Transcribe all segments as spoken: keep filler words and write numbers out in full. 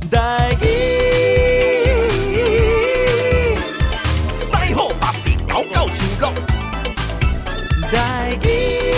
台语， 西好北边高高树落。 台语，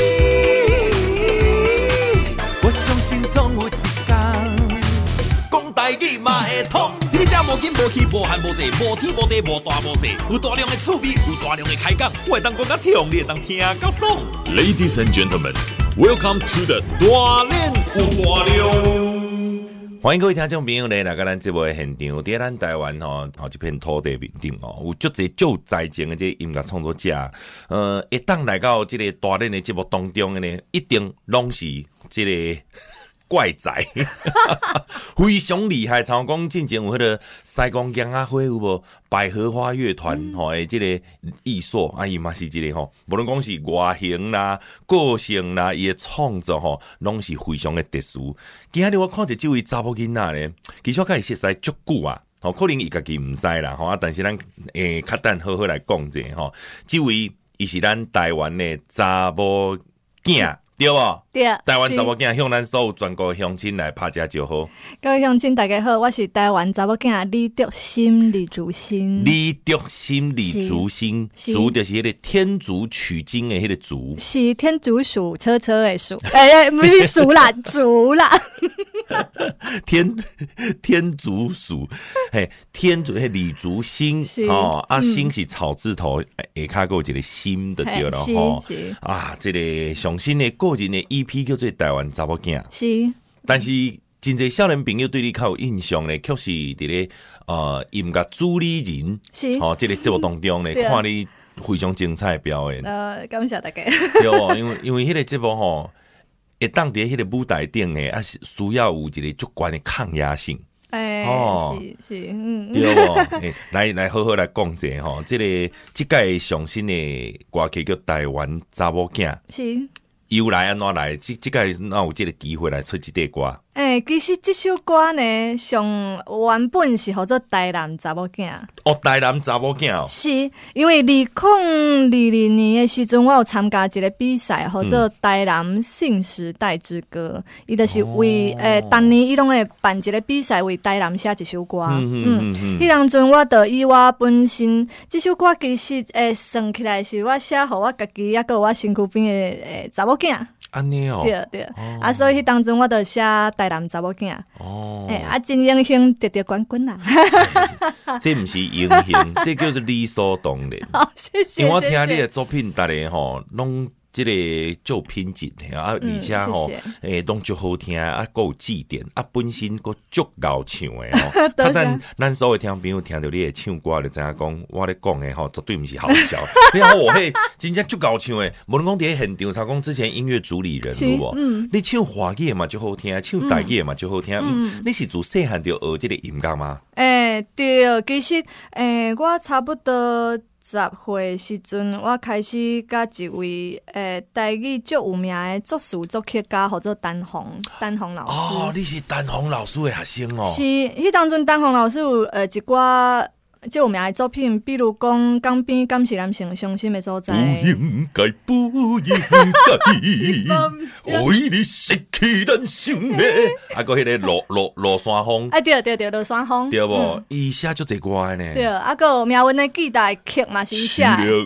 我相信总有一天， 讲台语嘛会通。你这无紧无气无寒无济，无天无地无大无细，有大量的趣味，有大量的开讲，我会当讲甲痛，你会当听到爽。Ladies and gentlemen, welcome to the 大练有大量。 欢迎各位听众朋友来到咱节目的现场，在咱台湾吼，吼这片土地面顶哦，有足侪足才情的这音乐创作者，呃，一当来到这个大练的节目当中的呢，一定拢是这个怪仔，非常厉害。像讲之前有迄个西贡杨阿辉有无百合花乐团吼的这个艺术，啊伊嘛是一个吼，无论讲是外形啦、个性啦，伊的创作吼，拢是非常的特殊。今仔日我看到这位查某囡仔咧，其实我开始熟悉足久啊，吼，可能伊家己毋知啦，吼啊，但是咱诶，较等好好来讲者吼，这位伊是咱台湾的查某囝。对无？ 对， 台湾查某囝向咱所有全国乡亲来拍遮招呼。 各位乡亲大家好，我是台湾查某囝李竹心李竹心。 李竹心李竹心，竹就是迄个天竺取经的迄个竹。 是天竺鼠车车的鼠，哎、欸，不是鼠啦，竹啦。 天天竺鼠，嘿，天竺迄李竹心哦，啊心是草字头，下骹还有一个心就对了吼。啊，这个上新的个人的 E P 叫做台湾查某囝， 是。 但是真侪少年朋友对你较有印象咧，确实伫咧呃音乐主理人， 是哦，这个节目当中咧，看你非常精彩的表演。 呃，感谢大家。 对哦，因为因为迄个节目吼。会当伫迄个舞台顶诶，啊是需要有一个足悬的抗压性。 哎、欸，哦、是是，嗯， 对无、欸？来来好好来讲者吼，即、这个即届上新的歌曲叫《台湾查某囝》， 是由来安怎来？即即届哪有即个机会来出即块歌？ 诶、欸，其实这首歌呢，上原本是叫做台南查某囝。 哦，台南查某囝哦。 是因为二零二零年的时阵，我有参加一个比赛，叫做台南新时代之歌。伊、嗯、就是为诶，当、呃、年伊拢会办一个比赛，为台南写一首歌。嗯嗯嗯。迄当阵我就以我本身这首歌其实诶，算起来是我写互我家己，也个我身躯边的诶查某囝。 安尼哦， 对对，哦、啊，所以迄当中我就写台南查某囝，哦，诶、欸，啊，真英雄得得冠军啦， 这不是英雄，这叫做理所当然。 好，谢谢。 因为我听你的作品，大家吼拢。这个就品质啊，而且吼，诶，拢足好听啊，还有字典啊，本身佫足够唱的哦。啊，咱咱所有听朋友听到你的唱歌，就知影讲，我咧讲的吼，绝对毋是好笑。你看我迄真正足够唱的，无论讲伫现场，像讲之前音乐主理人有无？嗯，你唱华语嘛足好听，唱台语嘛足好听。嗯，你是自细汉就学这个音乐吗？ 诶、欸，对，其实诶、欸，我差不多。十岁时阵，我开始甲一位诶台语足有名的作词作曲家，叫做陈鸿，陈鸿老师。 哦，你是陈鸿老师的学生哦。 是，迄当阵陈鸿老师有呃一寡足有名的作品，比如讲《港边敢是男性伤心的所在》。 不应该，不应该，为你失去人生的。啊，个迄个落落落山风。 哎，对对对，落山风。 对无？伊写足侪歌呢。 对，啊个苗文的记台曲嘛是伊写。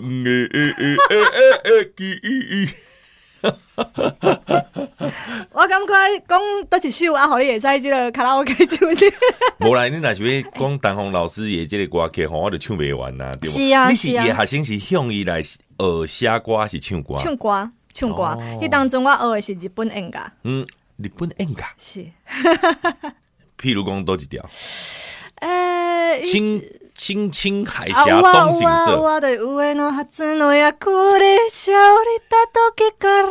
我感觉讲倒一首啊，互你会使即个卡拉 OK 唱者。 无啦，你若是要讲陈鸿老师的即个歌曲，吼，我就唱袂完啦，对无？ 是啊， 你是伊的学生是向伊来学写歌，是唱歌？ 唱歌，唱歌。迄、哦、当中我学的是日本演歌。 嗯，日本演歌是。 譬如讲多一条。 诶、欸， 青青青海峡东景色。 我的上の初の役で勝利た時から。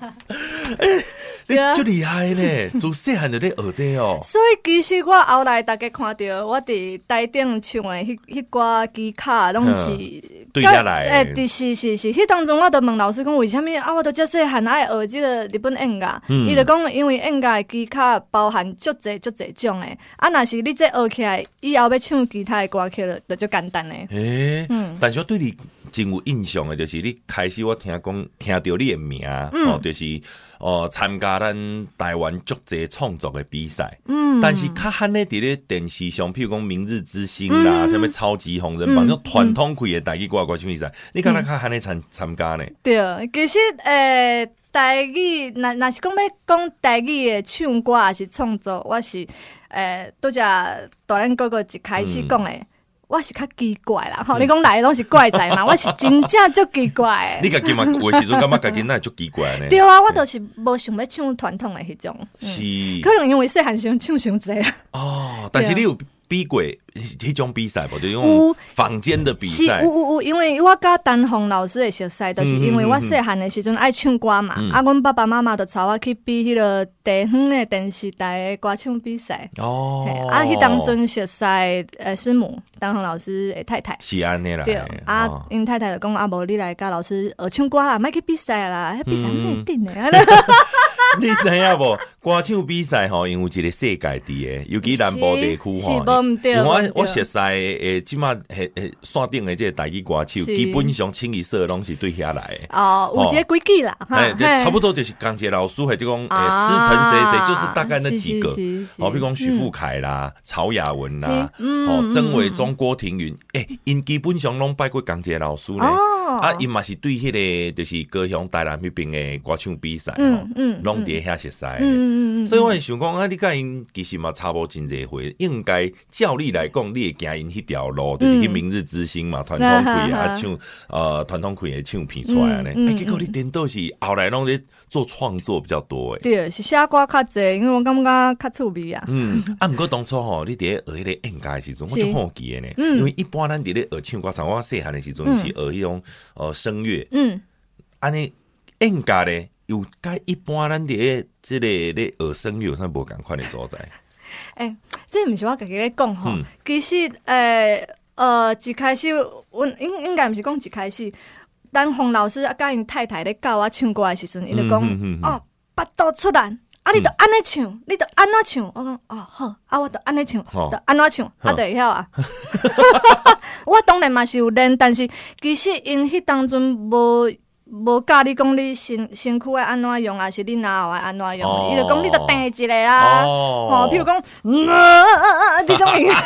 你足厉害呢，自细汉就咧学这哦。 所以其实我后来大家看到我伫台顶唱的迄迄歌机卡，拢是对下来。 诶、欸，是是是，迄当中我就问老师讲，为什么啊？我都遮细汉爱学这个日本演歌，伊、嗯、就讲因为演歌的机卡包含足侪足侪种的，啊，若是你这学起来以后要唱其他的歌曲，就就简单的。 诶、欸，嗯，但是我对你真有印象的，就是你开始我听讲听到你的名，嗯、哦，就是哦参加咱台湾足侪创作的比赛，嗯，但是较罕咧伫咧电视上，譬如讲《明日之星》啦，什么、嗯、超级红人榜，种传统开的台语歌歌唱比赛，你敢若较罕咧参参加呢？ 对，其实诶。呃台语，若若是讲要讲台语的唱歌，还是创作，我是诶，拄则大人哥哥一开始讲的，嗯、我是较奇怪啦。吼、嗯，你讲来的拢是怪仔嘛，我是真正足奇怪的。 你家己嘛，有时阵感觉家己那足奇怪呢？ 对啊，我就是无想要唱传统的迄种。嗯、是，可能因为细汉时阵唱伤济。 哦，但是你有比过迄种比赛无？就用坊间的比赛。 有有有，因为我甲陈宏老师的熟悉，就是因为我细汉的时阵爱唱歌嘛，嗯、啊，阮爸爸妈妈就带我去比迄个地方的电视台的歌唱比赛。哦，啊，迄当阵熟悉呃师母陈宏老师的太太。 是安尼啦。 对，啊，因太太就讲啊，无你来甲老师学唱歌啦，莫去比赛啦，迄比赛袂定的。 你知影无？歌唱比赛吼，因为有一个世界伫诶，尤其南部地区吼。因为我我熟悉诶，即马诶诶线顶诶，即个台语歌手，基本上清一色拢是对遐来诶。 哦，有一个规矩啦， 哎，差不多就是江杰老师，或者讲诶师承谁谁，就是大概那几个。哦，比如讲许富凯啦、曹雅文啦，哦，曾伟忠、郭庭云，诶，因基本上拢拜过江杰老师咧。啊，因嘛是对迄个就是高雄台南迄边诶歌唱比赛，嗯嗯，拢伫遐熟悉。嗯嗯嗯，所以我会想讲啊，你甲因其實嘛差無真濟回，應該照你來講，你會行因迄條路，就是去明日之星嘛，傳統開啊唱，呃，傳統開的唱片出來呢。嗯嗯、結果你顛倒是後來攏咧做創作比較多誒。 對，是寫歌較濟，因為我感覺較趣味啊。嗯， 啊，毋過當初吼，你伫咧學迄個演歌的時陣，我就好奇誒呢，因為一般咱伫咧學唱歌，像我細漢的時陣是學迄種呃聲樂，嗯，安尼演歌咧。有甲一般咱伫即個咧學聲樂有啥無共款的所在？ 誒，這毋是我家己咧講吼，其實誒呃一開始，阮應應該毋是講一開始，陳宏老師甲因太太咧教我唱歌的時陣，伊就講哦，巴肚出來，啊你著安尼唱，你著安怎唱？我講哦好，啊我著安尼唱，著安怎唱，啊著會曉啊。我當然嘛是有練，但是其實因迄當陣無。無教你講你身身軀愛安怎用，還是你哪後愛安怎用？伊就講你就定一個啊，吼，譬如講，嗯啊，這種嘢，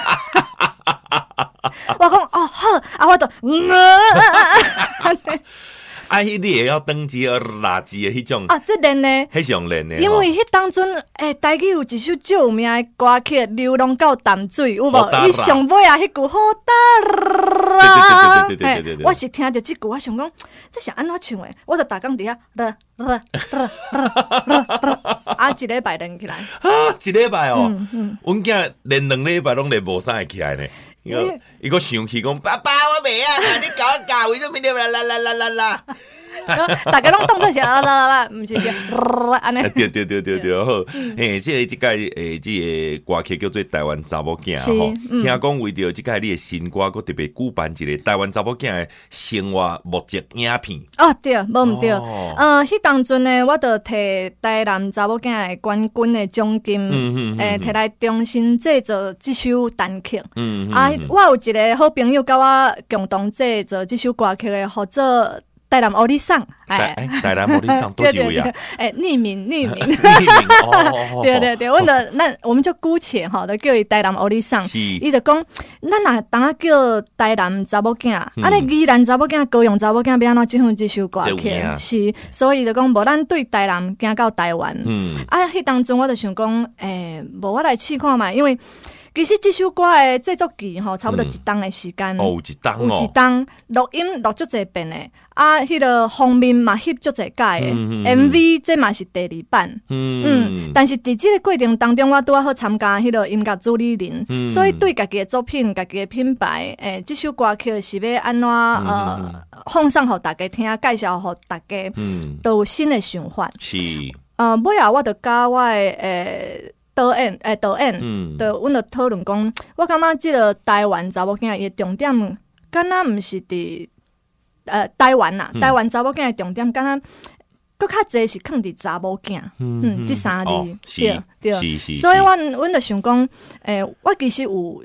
我講哦好，啊我就嗯啊。 啊，迄你會曉登記而垃圾的迄種啊，這練呢， 迄種練呢， 因為迄當陣誒，台語有一首最有名的歌曲《流浪到淡水》，有無？伊上尾啊，迄句好大啦，對對對對對對，我是聽到這句，我想講，這是安怎唱的？我就逐工佇遐，啦啦啦啦啦，啊，一禮拜練起來， 啊，一禮拜哦，阮囝練兩禮拜攏練無啥會起來呢。伊個伊個生氣講爸爸我未啊，你搞一搞為什麼你啦啦啦啦啦啦？ 大家攏當作是啦啦啦啦，唔是嘅，安尼。 對對對對對，好。誒，即個即個誒，即個歌曲叫做《台灣查某囝》吼。聽講為着即個你嘅新歌，佮特別舉辦一個台灣查某囝嘅生活目擊影片。 哦，對，無毋對。呃，迄當陣呢，我就摕台南查某囝嘅冠軍嘅獎金，誒，摕來重新製作這首單曲。嗯啊，我有一個好朋友甲我共同製作這首歌曲嘅，或者。台南歐里桑， 哎，台南歐里桑多幾位啊？ 哎，匿名，匿名， 匿名，哦， 對對對，阮就咱我們就姑且吼，就叫伊台南歐里桑。伊就講，咱若當啊叫台南查某囝，安尼宜蘭查某囝、高雄查某囝，要安怎唱這首歌曲？是，所以就講，無咱對台南行到台灣。嗯，啊，迄當中我就想講，誒，無我來試看嘛，因為。其實這首歌的製作期吼，差不多一檔的時間、嗯。哦，有一檔哦。有一檔錄音錄足濟遍的，啊，迄、那個封面嘛翕足濟屆的、嗯、，M V 這嘛是第二版。嗯嗯。但是佇這個過程當中，我拄啊好參加迄個音樂主理人，嗯、所以對家己的作品、家己的品牌，誒、欸，這首歌曲是要安怎、嗯、呃放送給大家聽，介紹給大家，嗯，都有新的想法。是。呃，尾後我就甲我的誒。欸導演誒，導演，嗯，就阮就討論講，我感覺即個台灣查某囝伊重點，敢若毋是佇呃台灣啦，台灣查某囝的重點，敢若佫較濟是放佇查某囝，嗯，即三字，對對，所以阮阮就想講，誒，我其實有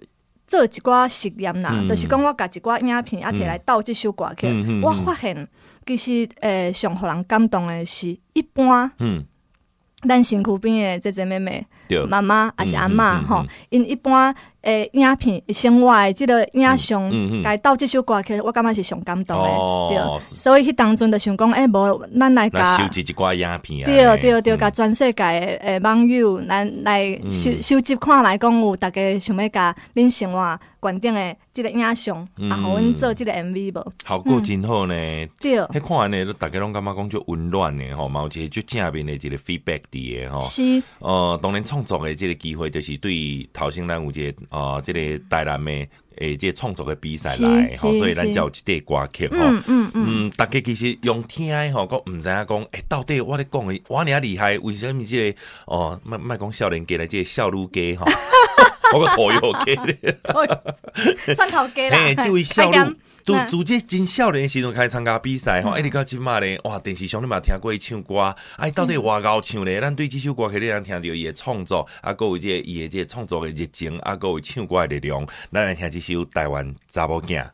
做一寡实验啦， 嗯、 就是讲我甲一寡影片啊摕来斗即首歌曲，嗯嗯嗯、我发现其实诶，上、呃、互人感动诶是一般。嗯咱身躯边的姐姐妹妹、妈妈还是阿嬷吼，因、嗯嗯嗯、一般诶影片生活的即个影像，该斗即首歌曲，我感觉是上感动的，哦、对。所以迄当阵就想讲，诶、欸，无咱来甲收集一寡影片啊， 对对对，甲全世界诶网友来来收、嗯、收集看来讲，有大家想要甲恁生活观点的即个影像，嗯、啊，互阮做即个 M V 无？ 效果真好呢， 嗯、对。 迄看完呢，大家拢感觉讲足温暖的吼，嘛有一个足正面的一个 feedback 伫的吼。 是。 呃，当然创作的即个机会，就是对头先咱有一个呃，即、這個台南的诶，即创作的比赛来吼，所以咱才有即个歌曲吼。嗯嗯嗯，嗯，大家其实用听的吼，佫毋知影讲，诶，到底我咧讲的，我尔厉害，为什么即、這個哦，莫莫讲少年家咧，即、這個少女家吼，我个土友家咧， 蒜头家啦。 诶，即位少女，自自即真少年的时阵开始参加比赛吼，哎、嗯，你到即马咧，哇，电视上你嘛听过伊唱歌，哎，到底偌高唱咧？咱对即首歌曲你通聽到伊的創作，啊，佮有即個伊的即個創作的熱情，啊，佮有唱歌的力量，咱來聽即首台灣查某囝。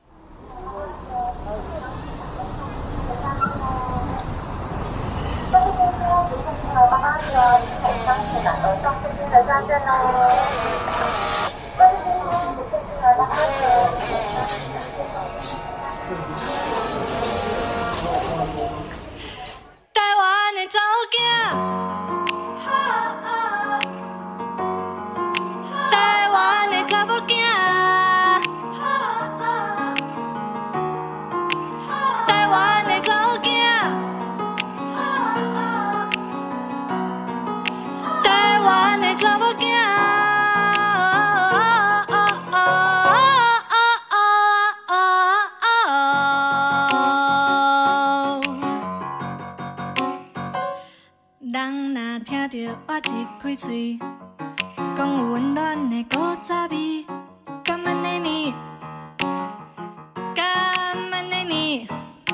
台灣的查某囝，台灣的查某囝，台灣的查某囝，台灣的查某囝。人若聽到我一開嘴，講有溫暖的古早味，敢安尼呢？敢安尼呢？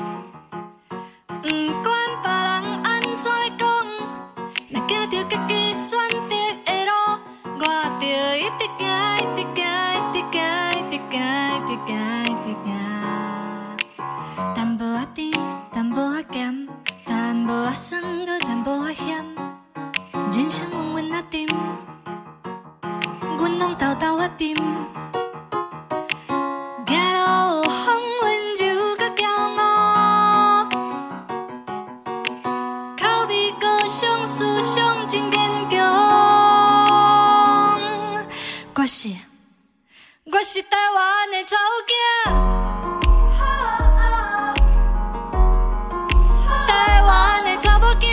不管別人安怎咧講，若行着家己選擇的路，我著一直行，一直行，一直行，一直行，一直行，一直行。淡薄仔甜，淡薄仔鹹，淡薄仔酸，閣淡薄仔鹹。人生穩穩啊沉，阮攏豆豆啊沉。行路風溫柔閣驕傲，口味閣上思想真堅強。我是我是台灣的查某囝。台灣的查某囝。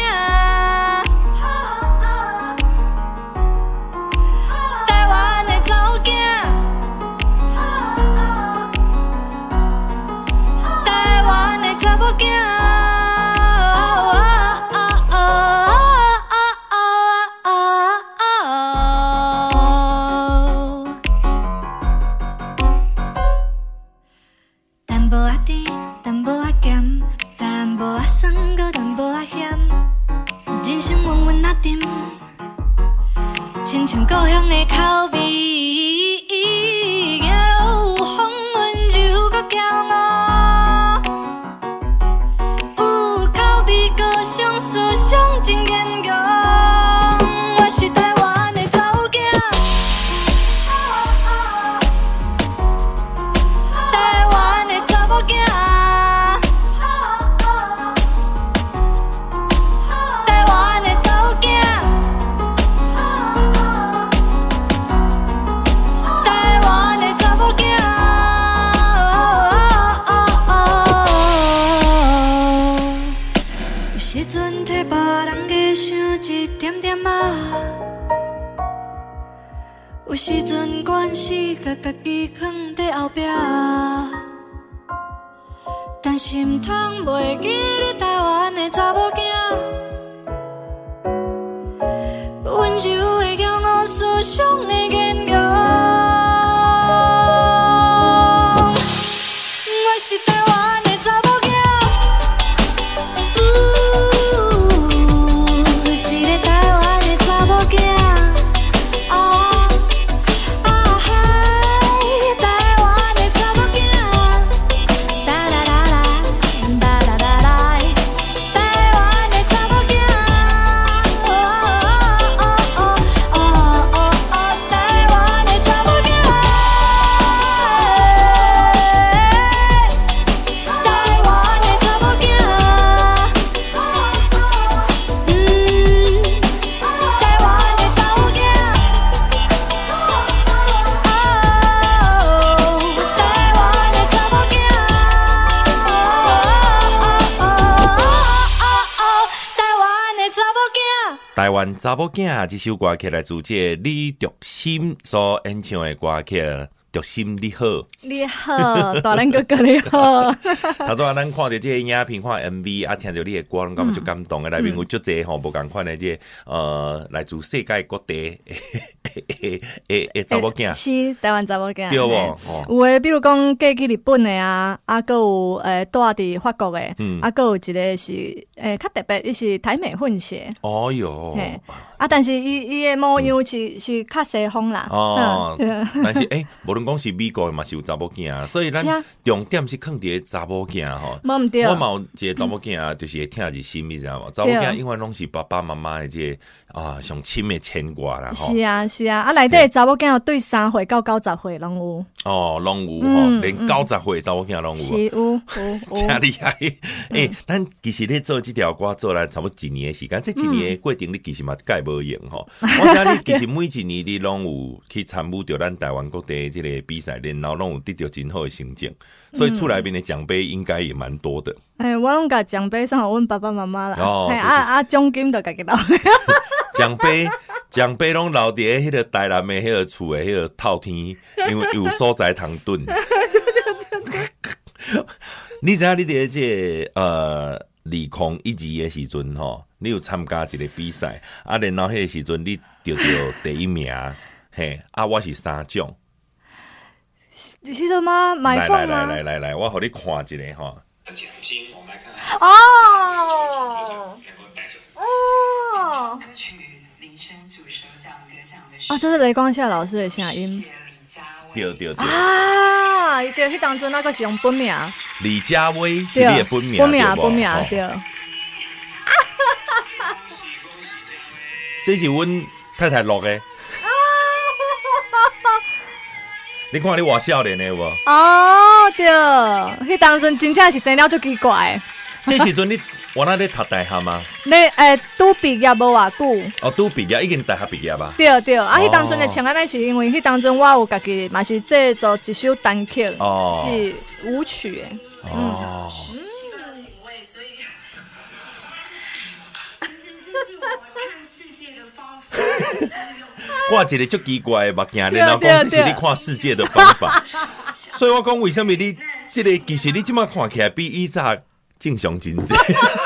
亲像故鄉的口味，有風溫柔閣驕傲，有口味閣上思想真堅強。我是台灣的查某囝，台灣的查某囝。有時陣關係甲家己藏在後壁，但是毋通袂記你台灣的查某囝，溫柔的驕傲，思想的堅強。我是台灣的查某囝。台台湾查某囝这首歌曲来自这李竹心所演唱的歌曲。竹心你好， 你好，大人哥哥你好。 头拄仔咱看到这个影片、看 M V 啊，听到你的歌，拢感觉足感动的。内面有足济吼，无共款的这呃，来自世界各地诶诶诶查某囝， 是台湾查某囝， 对无？ 有诶，比如讲嫁去日本的啊，啊，佮有诶住伫法国的， 嗯啊，佮有一个是诶较特别，伊是台美混血。 哦哟， 嘿，啊，但是伊伊诶模样是是较西方啦。 哦，但是诶，无论讲是美国嘛是有查某囝啊，所以咱重点是放伫查某囝吼。 无毋对， 我嘛有一个查某囝，就是会疼入心，你知道无？查某囝永远拢是爸爸妈妈的这啊上亲的牵挂啦。 是啊是啊，啊内底查某囝有对三岁到九十岁拢有。 哦，拢有吼，连九十岁查某囝拢有。 是有有有， 真厉害！诶，咱其实咧做这条歌做来差不多一年的时间，这一年的过程你其实嘛改无用吼。我知你其实每一年你拢有去参与着咱台湾各地这个比赛，然后拢有得到真好的成绩，所以厝内面的奖杯应该也蛮多的。 诶、欸，我拢甲奖杯送互阮爸爸妈妈啦。 哦， 欸、啊啊，奖金就家己留。 奖杯奖杯拢留伫迄个台南的迄个厝的迄个透天，因为有所在通蹲。你知影你伫这个呃二零一二的时阵吼，你有参加一个比赛，啊，然后迄个时阵你得到第一名，嘿，啊，我是三奖。 你是的吗？买凤吗？ 来来来来来，我互你看一下吼。 奖金，我们来看看。 哦哦， 歌曲铃声组首奖得奖的是啊，这是雷光夏老师的声音。 对对对啊，对，迄当阵那个是用本名。 李佳薇是你的本名， 本名本名对。 这是阮太太录的。你看你偌少年的有无？ 哦，对，迄当阵真正是生了足奇怪。 这时阵你我那咧读大学吗？ 你诶，拄毕业无偌久。 哦，拄毕业，已经大学毕业吧？ 对对，啊，迄当阵的请安尼是因为迄当阵我有家己嘛是制作一首单曲， 哦、 是舞曲诶。 哦。 嗯，品味，所以其实这是我看世界的方法，就是用。 我一个足奇怪的目镜，然后讲这是你看世界的方法，所以我讲为什么你这个其实你即马看起来比以前正常真济，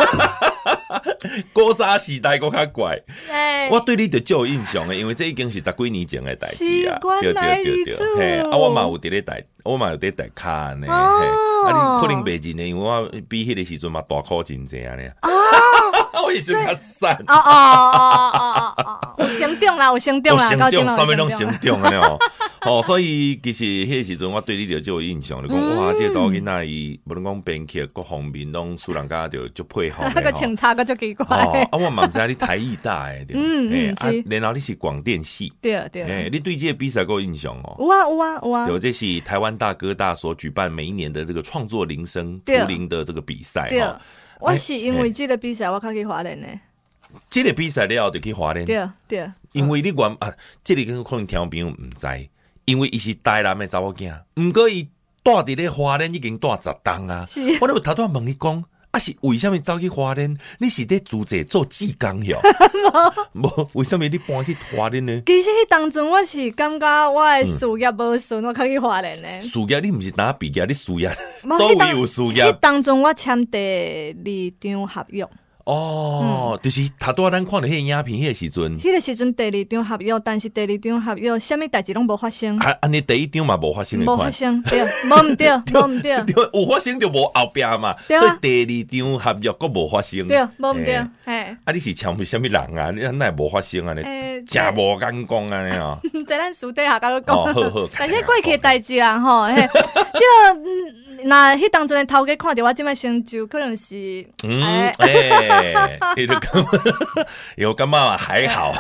古早时代佫较怪。我对你就足有印象的，因为这已经是十几年前的代志啊，对对对对，嘿，啊我嘛有伫咧台，我嘛有伫台卡呢，嘿，啊你可能袂认的，因为我比迄个时阵嘛大考真济安尼。我也是较瘦。 哦哦哦哦哦，有成长啦，有成长啦， 有成长，啥物拢成长安尼哦。哦，所以其实迄个时阵我对你就就有印象，就讲哇，这个查某囡仔伊无论讲编曲各方面拢使人家就足配合。 那个清查个足奇怪。 哦，啊，我嘛毋知你台艺大诶，对， 嗯嗯是。 然后你是广电系， 对对。 诶，你对这个比赛够有印象哦？ 有啊有啊有啊。 有，这是台湾大哥大所举办每一年的这个创作铃声图灵的这个比赛。 对。我是因为这个比赛，我较去花莲呢。 这个比赛了后就去花莲。 对对。 因为你原啊，这个可能听朋友唔知，因为伊是台南的查某囝，毋过伊住伫咧花莲已经住十冬啊。 是。 我咧头拄问伊讲，啊是为什么走去花莲？你是咧自济做技工哟？无，为什么你搬去花莲呢？ 其实迄当阵我是感觉我的事业无顺，我较去花莲呢。 事业你毋是哪毕业？你事业都位有事业？ 迄当阵我签第二张合约。 哦，嗯、就是头拄仔咱看到迄个影片，迄个时阵， 迄个时阵第二张合约，但是第二张合约，啥物代志拢无发生。 啊，安尼第一张嘛无发生的款， 无发生，对，无毋对，无毋对， 有发生就无后壁嘛，所以第二张合约佫无发生， 对，无毋对，嘿。 啊，你是签为啥物人啊？你哪会无发生安尼？真无眼光安尼哦。 在咱私底下甲你讲， 哦，好好。 但是过去的代志啦吼，嘿，即个那迄当阵的头家看到我即摆成就，可能是嗯，哎，你就感有感觉还好，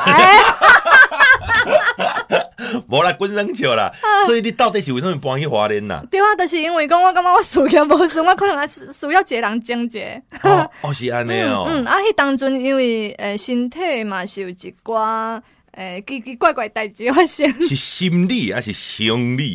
无啦，滚生笑啦。所以你到底是为什么搬去花莲呐？ 对啊，就是因为讲我感觉我事业无顺，我可能还需要一个人经济。 哦，是安尼哦。 嗯，啊，迄当阵因为诶身体嘛是有一寡诶奇奇怪怪代志发生。 是心理还是生理的？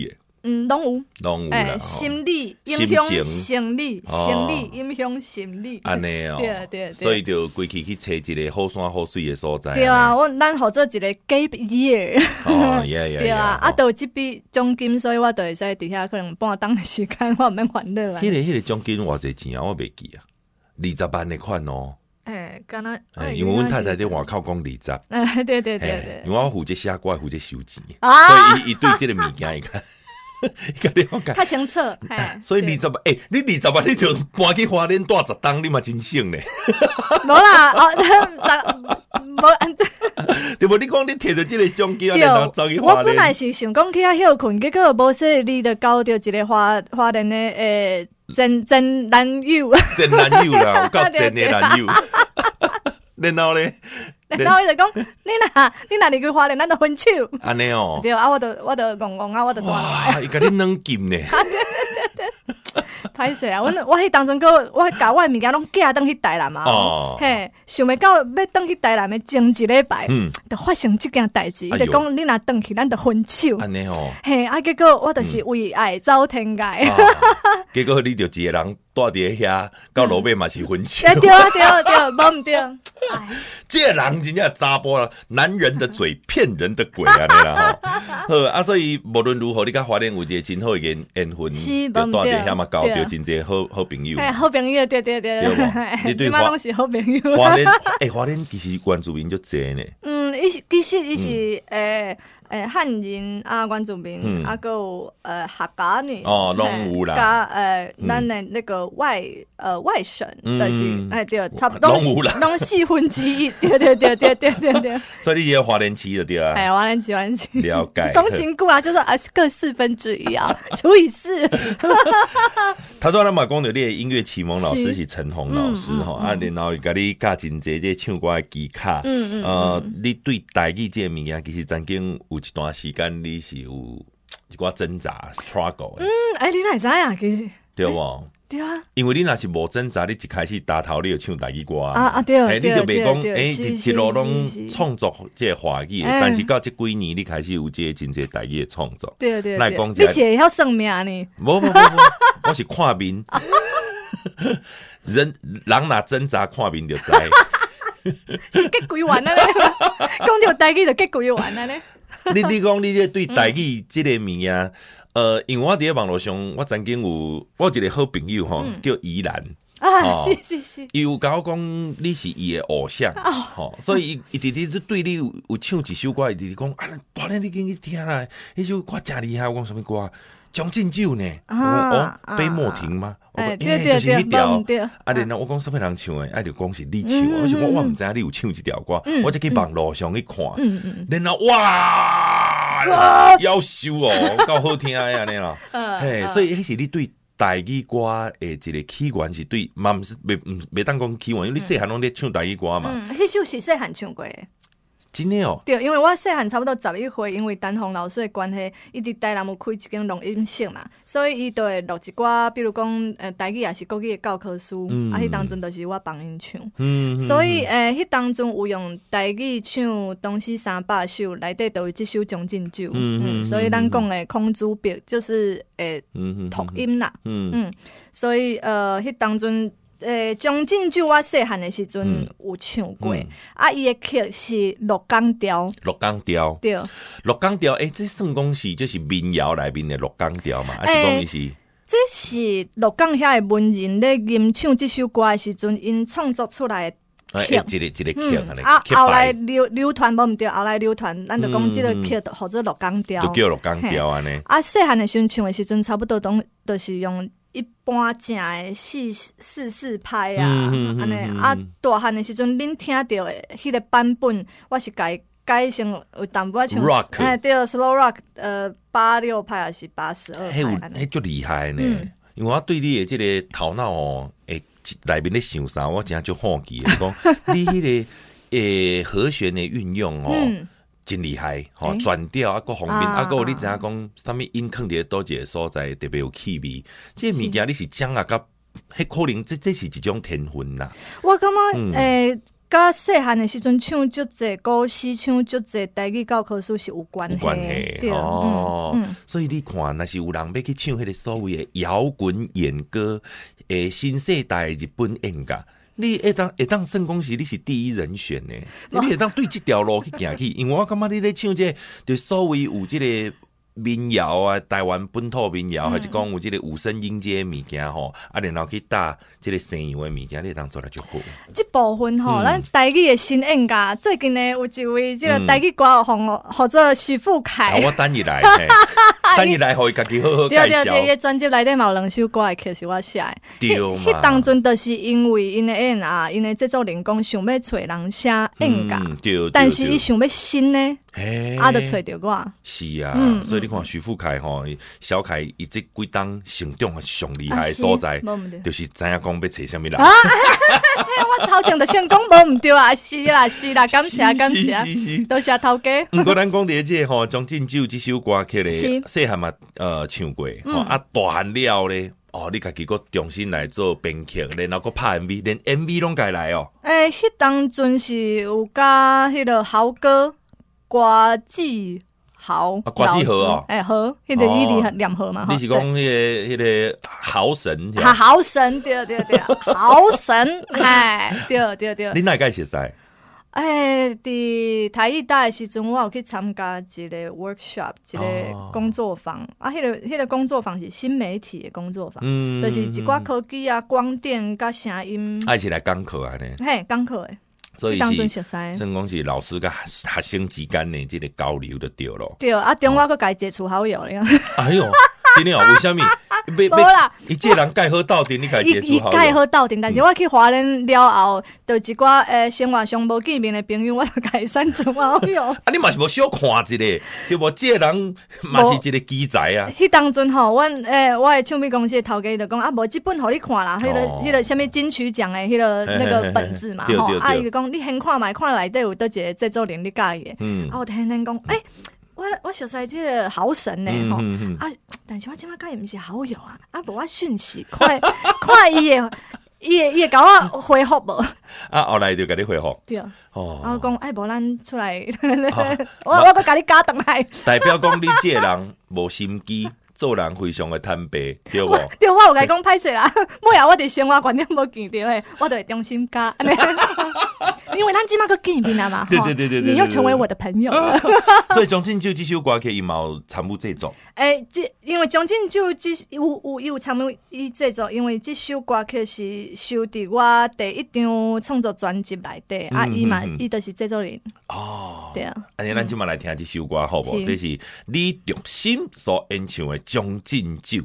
嗯，拢有， 拢有啦。 诶，心理影响生理，生理影响心理。 安尼哦， 对对对， 所以就规气去找一个好山好水的所在。 对啊，我咱好做一个 gap year。 哦，耶耶。 对啊，啊，都有这笔奖金，所以我就会使伫遐可能半当的时间，我毋免烦恼啊。 迄个迄个奖金偌济钱啊？我袂记啊，二十万的款哦。 诶，敢若， 因为阮太太在外口讲二十。 诶，对对对对。 因为我负责写歌，负责收钱， 啊， 所以伊伊对这个物件伊看。 较清楚， 所以二十万，诶、欸，你二十万你就搬去花莲住十档，你嘛真省呢。 无啦，哦，无安怎？ 对无？你讲你摕着这个奖金，然后走去花莲。 我本来是想讲去遐休困，结果无说你就搞着一个花花莲的诶真真男友， 真男友啦，有够真的男友。然后咧。 然后伊就讲，你若你若离开花莲，咱就分手。 安尼哦。 对啊，我就我就戆戆啊，我就断来。 哇，伊甲你软禁呢。 对对对对，歹势啊！我我迄当阵个，我甲我物件拢寄转去台南嘛。哦。嘿，想袂到要转去台南的前一礼拜，嗯，就发生这件代志。伊就讲，你若转去，咱就分手。 安尼哦。 嘿，啊，结果我就是为爱走天涯。 结果你就一个人住伫遐，到落尾嘛是分手。 对啊对啊对啊，无毋对。哎， 这人真正查甫啦，男人的嘴骗人的鬼啊！你啦吼，好啊，所以无论如何，你甲花莲有一个真好嘅缘分，就住伫遐嘛，交着真侪好好朋友。 哎，好朋友，对对对， 你对花拢是好朋友。 花莲，哎，花莲其实原住民就侪呢。 嗯，伊其实伊是诶。诶，汉人啊，原住民啊，还有呃客家呢， 哦，拢有啦。 加呃，咱的那个外呃外省，就是哎对，差不多拢有啦，拢四分之一，对对对对对对对。 所以你也花莲期就对啊。 哎，花莲期，花莲期。 了解。 公斤固啊，就是啊，各四分之一啊，除以四。 他说：“咱嘛讲到你的音乐启蒙老师是陈鸿老师吼，啊，然后甲你教真侪这唱歌的技巧，嗯嗯，呃，你对台语这物件其实曾经。有一段时间你是有一寡挣扎 struggle 的， 嗯，哎、欸，你哪会知啊？其实对无？ 对啊， 因为你若是无挣扎，你一开始打头你就唱台语歌啊啊对， 哎，你就袂讲哎， 一路拢创作这个华语，但是到这几年你开始有这个真侪台语的创作， 对对对， 你是会晓算命呢？ 无无无，我是看面，人人若挣扎看面就知， 是结鬼完了咧，讲到台语就结鬼完了咧。 你你讲你这对台语这个物件，呃，因为我伫咧网络上，我曾经有我一个好朋友吼，叫宜兰啊，是是是， 伊有甲我讲你是伊的偶像，吼，所以伊直直对你有有唱一首歌，伊直直讲啊，大人你紧去听啦，迄首歌真厉害，我讲什么歌？将进酒呢？哦，杯莫停吗？ 哎，对对对， 条对。啊，然后我讲什么人唱的？啊，就讲是你唱的。我想我我唔知你有唱一条歌，我就去网络上去看。嗯嗯。然后哇，夭寿哦，够好听的安尼啦。嘿，所以迄是你对台语歌的一个起源是对，嘛唔是袂唔袂当讲起源，因为你细汉拢咧唱台语歌嘛。 嗯，迄首是细汉唱过的。 真的哦， 对，因为我细汉差不多十一岁，因为陈鸿老师的关系，伊伫台南有开一间录音室嘛，所以伊就会录一寡，比如讲呃台语也是国语的教科书，嗯、啊，迄当阵就是我帮因唱，嗯、所以诶，迄、呃、当阵有用台语唱《东西三百首》，内底都有这首《将进酒》，嗯，嗯所以咱讲的空珠笔就是诶读音啦，嗯嗯，所以呃，迄当阵。诶，将进酒我细汉的时阵有唱过，嗯嗯、啊，伊的曲是鹿港调， 鹿港调， 对， 鹿港调，诶、欸，这算讲是就是民谣内面的鹿港调嘛，还是讲伊是？ 这是鹿港遐的文人咧吟唱这首歌的时阵，因创作出来的曲， 一个一个曲啊，后来流流传无毋对，后来流传，咱就讲这个曲或者鹿港调， 就叫鹿港调安尼。 啊，细汉的时阵唱的时阵，差不多都都是用。一般正的四四四拍啊，安尼、嗯、啊，大汉的时阵，恁听到的迄个版本，我是改改成有淡薄仔唱，哎，对 ，slow rock， 呃，八六拍还是八十二拍？ 迄就厉害呢，嗯、因为我对你的这个头脑哦，诶，内面咧想啥，我真就好奇的，讲你迄个诶和弦的运用哦。嗯真厉害，吼转调啊，各方面啊，各你知影讲，啥物音放伫倒一个所在特别有气味，这物件你是掌握甲，迄可能这这是一种天分啦。 我感觉诶， 甲细汉的时阵唱足侪古诗，唱足侪台语教科书是有关系。 有关系对哦、 嗯嗯， 所以你看，若是有人要去唱迄个所谓的摇滚演歌，诶，新世代日本演歌。你会当会当算讲是你是第一人选呢？你会当对这条路去行去，因为我感觉你咧唱这個，就所谓有这个民谣啊，台湾本土民谣，嗯、还是讲有这个五声音阶物件吼，啊，然后去搭这个西洋的物件，你会当做得就好。 这部分吼，咱、嗯、台语的新演歌，最近呢有一位这个台语歌红或者许富凯、 嗯啊，我等伊来，等伊来，互伊家己好好介绍。 对对对，伊专辑内底嘛有两首歌的曲是我写的。 对嘛。 迄当阵就是因为因的演啊，因的制作人讲想要找人写演歌、 嗯，对。 但是伊想要新呢。啊，就找着我。 是啊，嗯、所以你看徐富凯吼，小凯伊这几档成长上厉害的所在，啊、是就是知影讲要找什么人。啊， 我头前就先讲无唔对啊，是啦是啦，感谢感谢，多谢头家。 毋过咱讲伫这吼《将进酒》这首歌曲咧，细汉嘛呃唱过，吼、嗯、啊大汉了咧。哦，你家己个重新来做编曲，然后个拍 M V， 连 M V 拢家来哦。 诶、欸，迄当阵是有甲迄个豪哥。瓜记豪， 啊，瓜记豪哦， 哎、欸，豪，迄个伊字念豪嘛， 你是讲迄个迄个豪神？ 啊，豪神，对对对，豪神，哎，对对对。 你哪会识识？ 哎，伫台艺大的时阵，我有去参加一个 workshop， 一个工作坊。哦、啊，迄、那个迄、那个工作坊是新媒体的工作坊，嗯，就是一寡科技啊、光电甲声音。 啊，是来讲课啊呢？ 嘿，讲课的。 所以是，算讲是老师甲学生之间的这个交流就对了。 对，啊，中我佫家接触好友了。 哎呦，真的哦？为什么？ 无啦， 伊这人介好斗阵，你家接触好友。 伊介好斗阵，但是我去华人了后，就一寡诶生活上无见面的朋友，我就家删除好友。 啊，你嘛是无小看一个，对无？这个人嘛是一个奇才啊。 迄当阵吼，阮诶，我的唱片公司的头家就讲啊，无这本互你看啦，迄、那个迄、那个什么金曲奖的迄个那个本子嘛，吼，啊，伊就讲你先看卖，看内底有倒一个制作人你介意的，嗯，啊，我听听讲，诶、欸。我我熟悉这个豪神呢，吼、嗯嗯、啊！但是我今仔甲伊毋是好友啊，啊无我讯息，看看伊的，伊的伊会甲我回复无？ 啊，后来就甲你回复。 对，哦，啊，我讲哎，无咱出来，哦、我我搁甲你加转来。 代表讲你这个人无心机。做人非常的坦白，对无？ 对，我有甲伊讲歹势啦，每下我伫生活观念无见着诶，我就会中心加，因为咱即马个见面啊嘛， 对对对对对， 你又成为我的朋友了。 所以《将进酒》这首歌曲伊嘛有参与制作。 诶、欸，这因为《将进酒》这有有有参与伊制作，因为这首歌曲是收伫我第一张创作专辑内底，嗯、啊，伊嘛伊就是制作人。哦，对啊。 安尼，咱即马来听这首歌好无？这是李竹心所演唱的《将进酒》。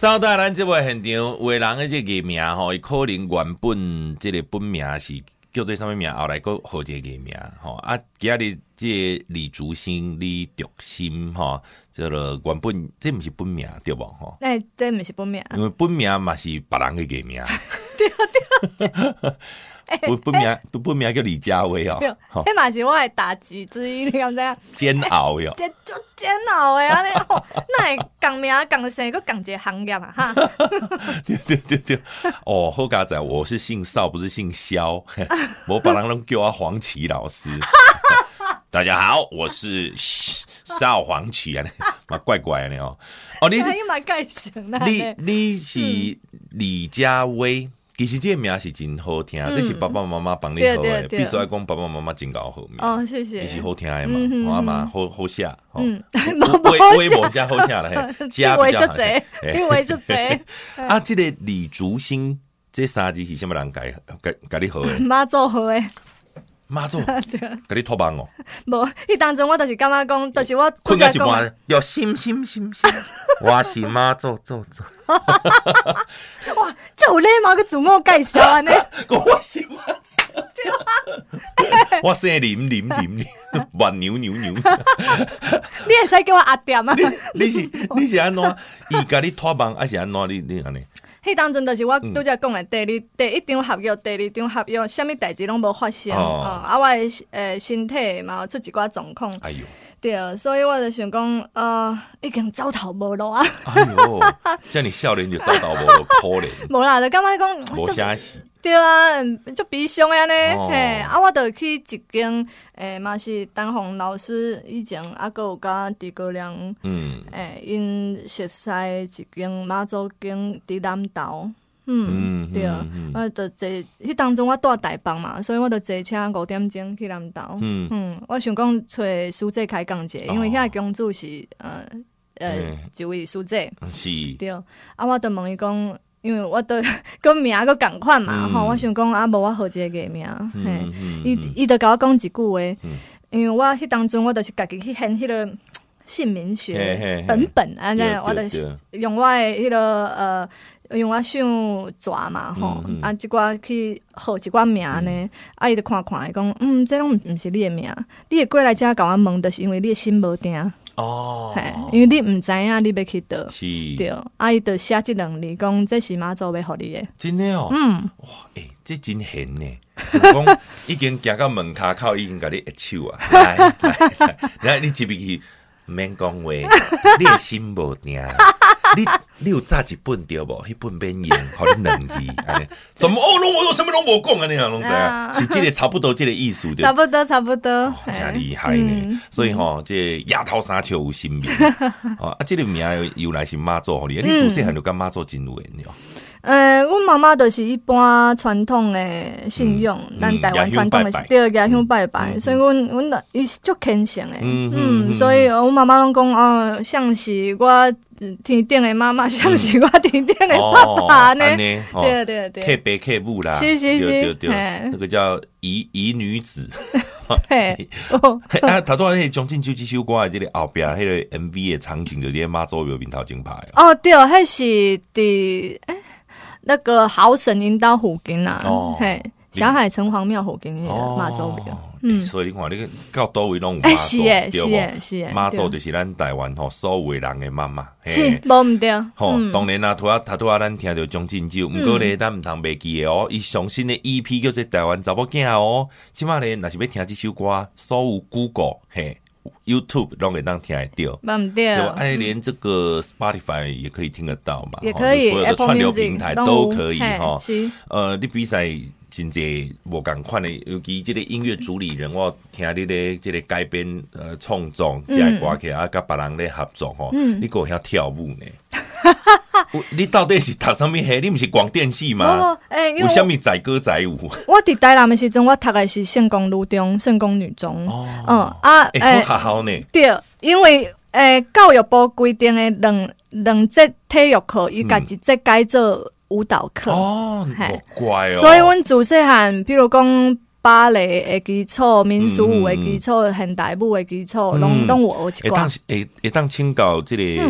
走到咱这个现场，有的人的这个艺名吼，伊可能原本这个本名是叫做什么名，后来佫好一个艺名吼啊。今日这李竹心、李竹心吼，这个原本这不是本名对不吼？ 哎、欸，这不是本名， 因为本名嘛是别人的艺名。 对对对。 本本名本名叫李佳薇哦， 迄嘛是我的大忌之一，你敢知影？ 煎熬哟， 这足煎熬的安尼，那会共名共姓，佮共一个行业啊哈。 对对对对，哦，好佳仔，我是姓邵，不是姓肖，我把人拢叫我黄芪老师。大家好，我是邵黄芪啊，嘛怪怪的哦。哦，你你蛮盖成的， 你你是李佳薇。其实这个名是真好听，嗯、这是爸爸妈妈帮你好的，必须要讲爸爸妈妈真搞好名。 哦，谢谢。 其实好听的嘛，嗯、我嘛好好写，嗯， 微微博写好写了，加比较侪，因为就侪。 啊，这个李竹心这三字是什么人改改改你好的？ 妈做好的。 妈祖，给你托帮哦。 无，迄当中我就是感觉讲，就是我困到一半，要心心心心，我是妈祖祖祖。 哇，这有礼貌个自我介绍安尼。 我是妈祖。我姓林林林林，万牛牛牛。 你会使叫我阿店啊？ 你是你是安怎？伊甲你托帮，还是安怎？你你安尼？ 迄当阵就是我拄则讲的，第二第一张合约，第二张合约，啥物代志拢无发生，哦嗯、啊，我的诶身体嘛有出一寡状况，哎呦，对，所以我就想讲，呃，已经走投无路啊。哎呦，遮尔少年就走投无路，可怜。 无啦，就感觉讲无啥事。 对啊，足悲伤安尼，嘿、哦，啊，我就去一间，诶、欸，嘛是陈红老师以前啊，佮有甲狄高亮，嗯，诶、欸，因熟悉一间妈祖间伫南投，嗯，嗯对，嗯、我就坐，迄当中我住台北嘛，所以我就坐车五點鐘去南投，嗯嗯，我想講找師姐開講者，因為遐公主是呃呃、欸、一位師姐，是，對，啊，我就問伊講。因為我對個名個共款嘛，吼、嗯，我想講啊，無我好一個藝名，嘿，伊伊就甲我講一句話，嗯、因為我迄當中我就是家己去編迄個姓名學嘿嘿嘿本本，安尼我就用我的迄、那個呃，用我手紙嘛，吼、嗯，啊，即寡去號一寡名呢，嗯、啊，伊就看看，伊講，嗯，這攏毋是你的名，你會過來遮甲我問，就是因為你的心無定。哦，因為你唔知影你要去倒，是，對，啊，伊就寫即兩字，講這是媽祖要互你的，真的哦，嗯，哇，誒、欸，這真閒呢，講已經行到門骹口，已經甲你握手啊，來來來，來，你入去唔免講話，你的心無定。你你有炸一本对无？迄本免用，互你兩字，安尼怎麼哦？攏我什麼攏無講啊？你啊，攏知啊？是這個差不多，這個意思對。 差不多，差不多， 哦、真厲害呢。嗯、所以吼、哦，這夜頭三笑有新名，哦啊，這個名由來是媽祖，你你自細漢就跟媽祖真有緣了。 呃，阮媽媽就是一般傳統的信仰，咱、嗯、台灣傳統的對家鄉拜拜，嗯、所以阮阮伊是足虔誠的，嗯，嗯嗯所以阮媽媽攏講哦，像是我天頂的媽媽，像是我天頂的爸爸呢，對、哦、對對對， 克伯克母啦， 是是是， 對對對，那個叫姨姨女子。嘿，啊，頭拄迄將進酒這首歌的這個後邊，迄個 M V 的場景就喺媽祖廟面頭前拍哦，對，迄是佇誒。那個好神引導附近啊，哦、嘿，霞海城隍廟附近的媽祖廟，哦、嗯， 所以你看，你到倒位攏有媽祖，欸、是誒，是誒，是誒，媽祖就是咱台灣吼所有人的媽媽， 是，無毋對， 吼、嗯，當然啦，拄啊，拄啊，咱聽到將進酒，毋過咧，咱毋通袂記的哦，伊上新的 E P 叫做台灣查某囝哦，即碼咧，若是要聽這首歌，所有 Google 嘿。YouTube 都可以當聽得到，對，哎，連這個 Spotify 也可以聽得到嘛， 也可以， 所有的串流平台都可以哈。呃，你比賽真濟無共款的，尤其這個音樂主理人，我聽你咧這個改編呃創作，這個歌曲啊，甲別人咧合作吼，你還會曉跳舞呢？你到底是讀什麼系？你不是廣電系嗎？哦欸、為什麼載歌載舞？ 我佇台南的時陣，我讀的是聖公女中、聖公女中。哦，嗯啊，誒、 欸，好好呢。 對，因為誒、欸、教育部規定的兩兩節體育課，伊家一節改做舞蹈課。哦，好乖哦。所以阮自細漢，比如講芭蕾的基礎、民俗舞的基礎、現代舞的基礎，攏攏有學一寡。 會當會會當請教這個。嗯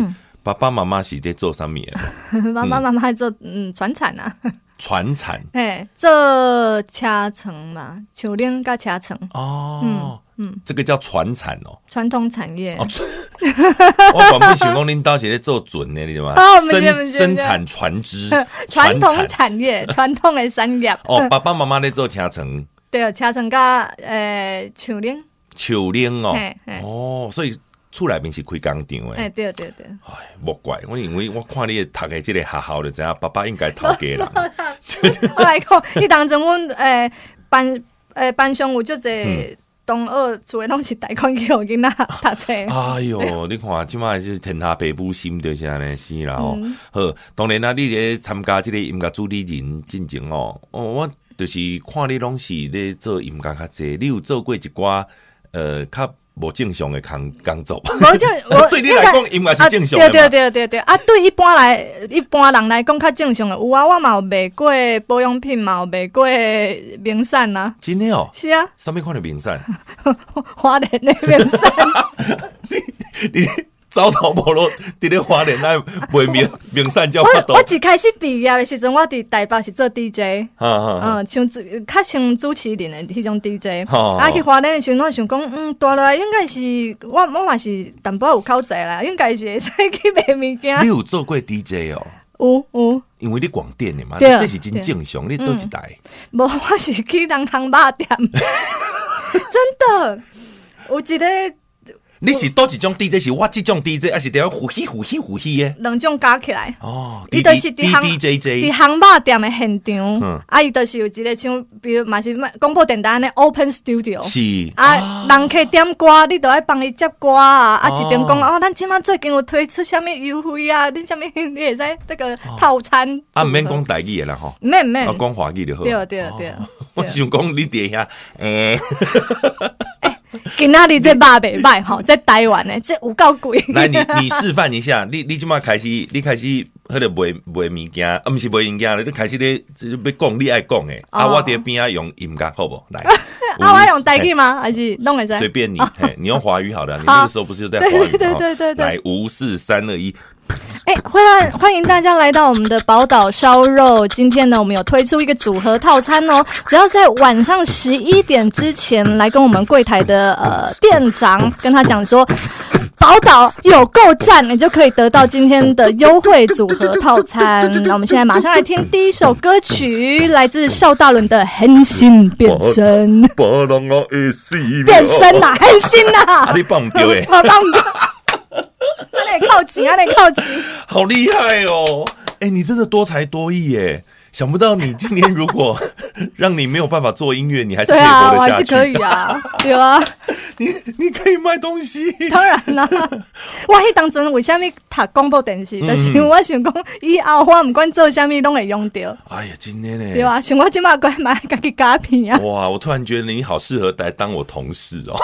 爸爸妈妈是在做什么的？ 爸爸妈妈做嗯传产啊， 传产， 嘿，做车床嘛，树林甲车床。 哦， 嗯嗯， 这个叫传产哦。 传统产业。 哦，我原本想讲恁兜是咧做船的，你知道吗？ 哦不是不是生生产船只， 传统产产业，传统的产业。 哦，爸爸妈妈咧做车床， 对，车床甲诶树林。 树林哦嘿嘿， 哦，所以厝内面是开工厂哎， 诶。 对对对。 哎，莫怪我，因为我看你读的这个学校就知影，爸爸应该头家人。 我来讲，迄当阵阮诶班诶班上有足济同学厝诶拢是贷款去互囡仔读册。 哎哟，你看，即摆就是天下爸母心就是安尼死啦吼。 嗯好，当然啦，你咧参加即个音乐主理人进前哦，哦，我就是看你拢是咧做音乐较济，你有做过一寡呃较无正常的工工作。 无就我对你来讲，音乐是正常的啊。 嘛？ 对对对对对啊！对一般来一般人来讲较正常的有啊，我嘛有卖过保养品嘛，有卖过名产呐。 真的哦。 是啊。 啥物款的名产？ 花莲的名产。 你你走投无路，伫咧花莲那卖名名产叫法度。 我一开始毕业的时阵，我伫台北是做 D J， 嗯，像较像主持人的迄种 D J。啊，去花莲的时候，我想讲，嗯，大落来应该是我我嘛是淡薄有口才啦，应该是会使去卖物件。 你有做过 D J 哦？ 有有。 因为你广电的嘛， 对这是真正常。你倒一台？ 无，我是去人烘肉店。真的，有一个。 你是倒一种 D J？ 是我这种 D J， 还是得呼吸呼吸呼吸的？ 两种加起来。 哦， 伊就是伫烘 D J J， 伫烘肉店的现场，嗯、啊，伊就是有一个像，比如嘛是广播电台安尼 open studio， 是啊，哦、人客点歌，你都要帮伊接歌啊，啊，一边讲哦，咱即马最近有推出啥物优惠啊，你啥物你会使这个套餐。 啊，唔免讲台语的啦吼， 唔免唔免， 啊，讲华语就好。 对对对， 哦、我想讲你底下诶。 今仔日这肉袂歹吼，在台湾呢，这有够贵。 来，你你示范一下，你你即马开始，你开始迄个卖卖物件，啊，毋是卖物件，你开始咧要讲你爱讲诶，哦、啊，我伫边仔用音乐好不？来， 啊，我用台语吗？还是弄会使？ 随便你，嘿，你用华语好了。你那个时候不是就在华语吗？ 对对对对。 来，五四三二一。 哎、欸，欢欢迎大家来到我们的宝岛烧肉。今天呢，我们有推出一个组合套餐哦，只要在晚上十一点之前来跟我们柜台的呃店长跟他讲说，宝岛有够赞，你就可以得到今天的优惠组合套餐。那我们现在马上来听第一首歌曲，来自邵大伦的《変身變身》。變身啊，変身啊！ 啊，你放唔对诶， 我放唔对。那得靠近，那得靠近， 好厉害哦！哎、欸，你真的多才多艺耶！想不到你今天如果让你没有办法做音乐，你还是可以活得下去。 对啊，我还是可以啊，对啊。 你你可以卖东西， 当然啦。我迄当阵为什么读广播电视？就是因为我想讲以后我不管做什么拢会用到。 哎呀，今天呢？ 对啊，像我今麦过来买家己假片啊。 哇，我突然觉得你好适合来当我同事哦。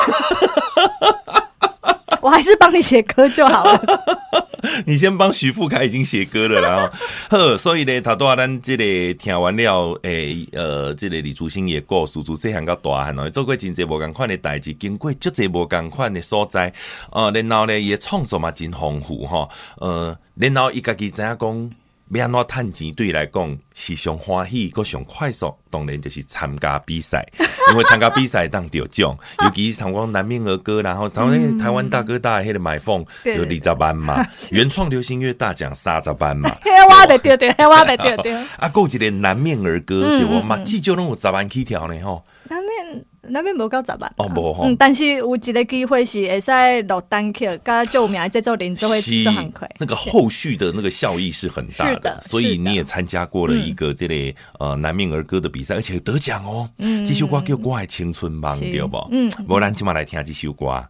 我还是帮你写歌就好了。 你先帮徐富凯已经写歌了啦，好，所以呢，头拄仔咱这个听完了，诶、欸，呃，这个李竹新也故事，从细汉到大汉哦，做过真侪无共款的代志，经过足侪无共款的所在，呃，然后呢，伊的创作嘛真丰富吼，呃，然后伊家己知影讲。要安怎赚钱对伊来讲是上欢喜，佮上快速，当然就是参加比赛，因为参加比赛当得奖，尤其是参加南面儿歌，然后参加台湾大哥大迄个买凤有二十万嘛，原创流行乐大奖三十万嘛， 迄我袂对对，迄我袂对对。 啊，还有一个南面儿歌对无嘛，至少拢有十万起跳呢吼。 南面南面无到十万哦，无吼。 嗯，但是有一个机会是会使录单曲，甲最有名的制作人就会做很快。 那个后续的那个效益是很大的， 的所以你也参加过了一个这类、嗯、呃南面儿歌的比赛，而且得奖哦。嗯，这首歌叫《我的青春梦》，对不？嗯，无咱今晚来听这首歌。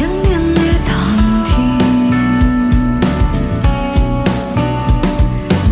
冷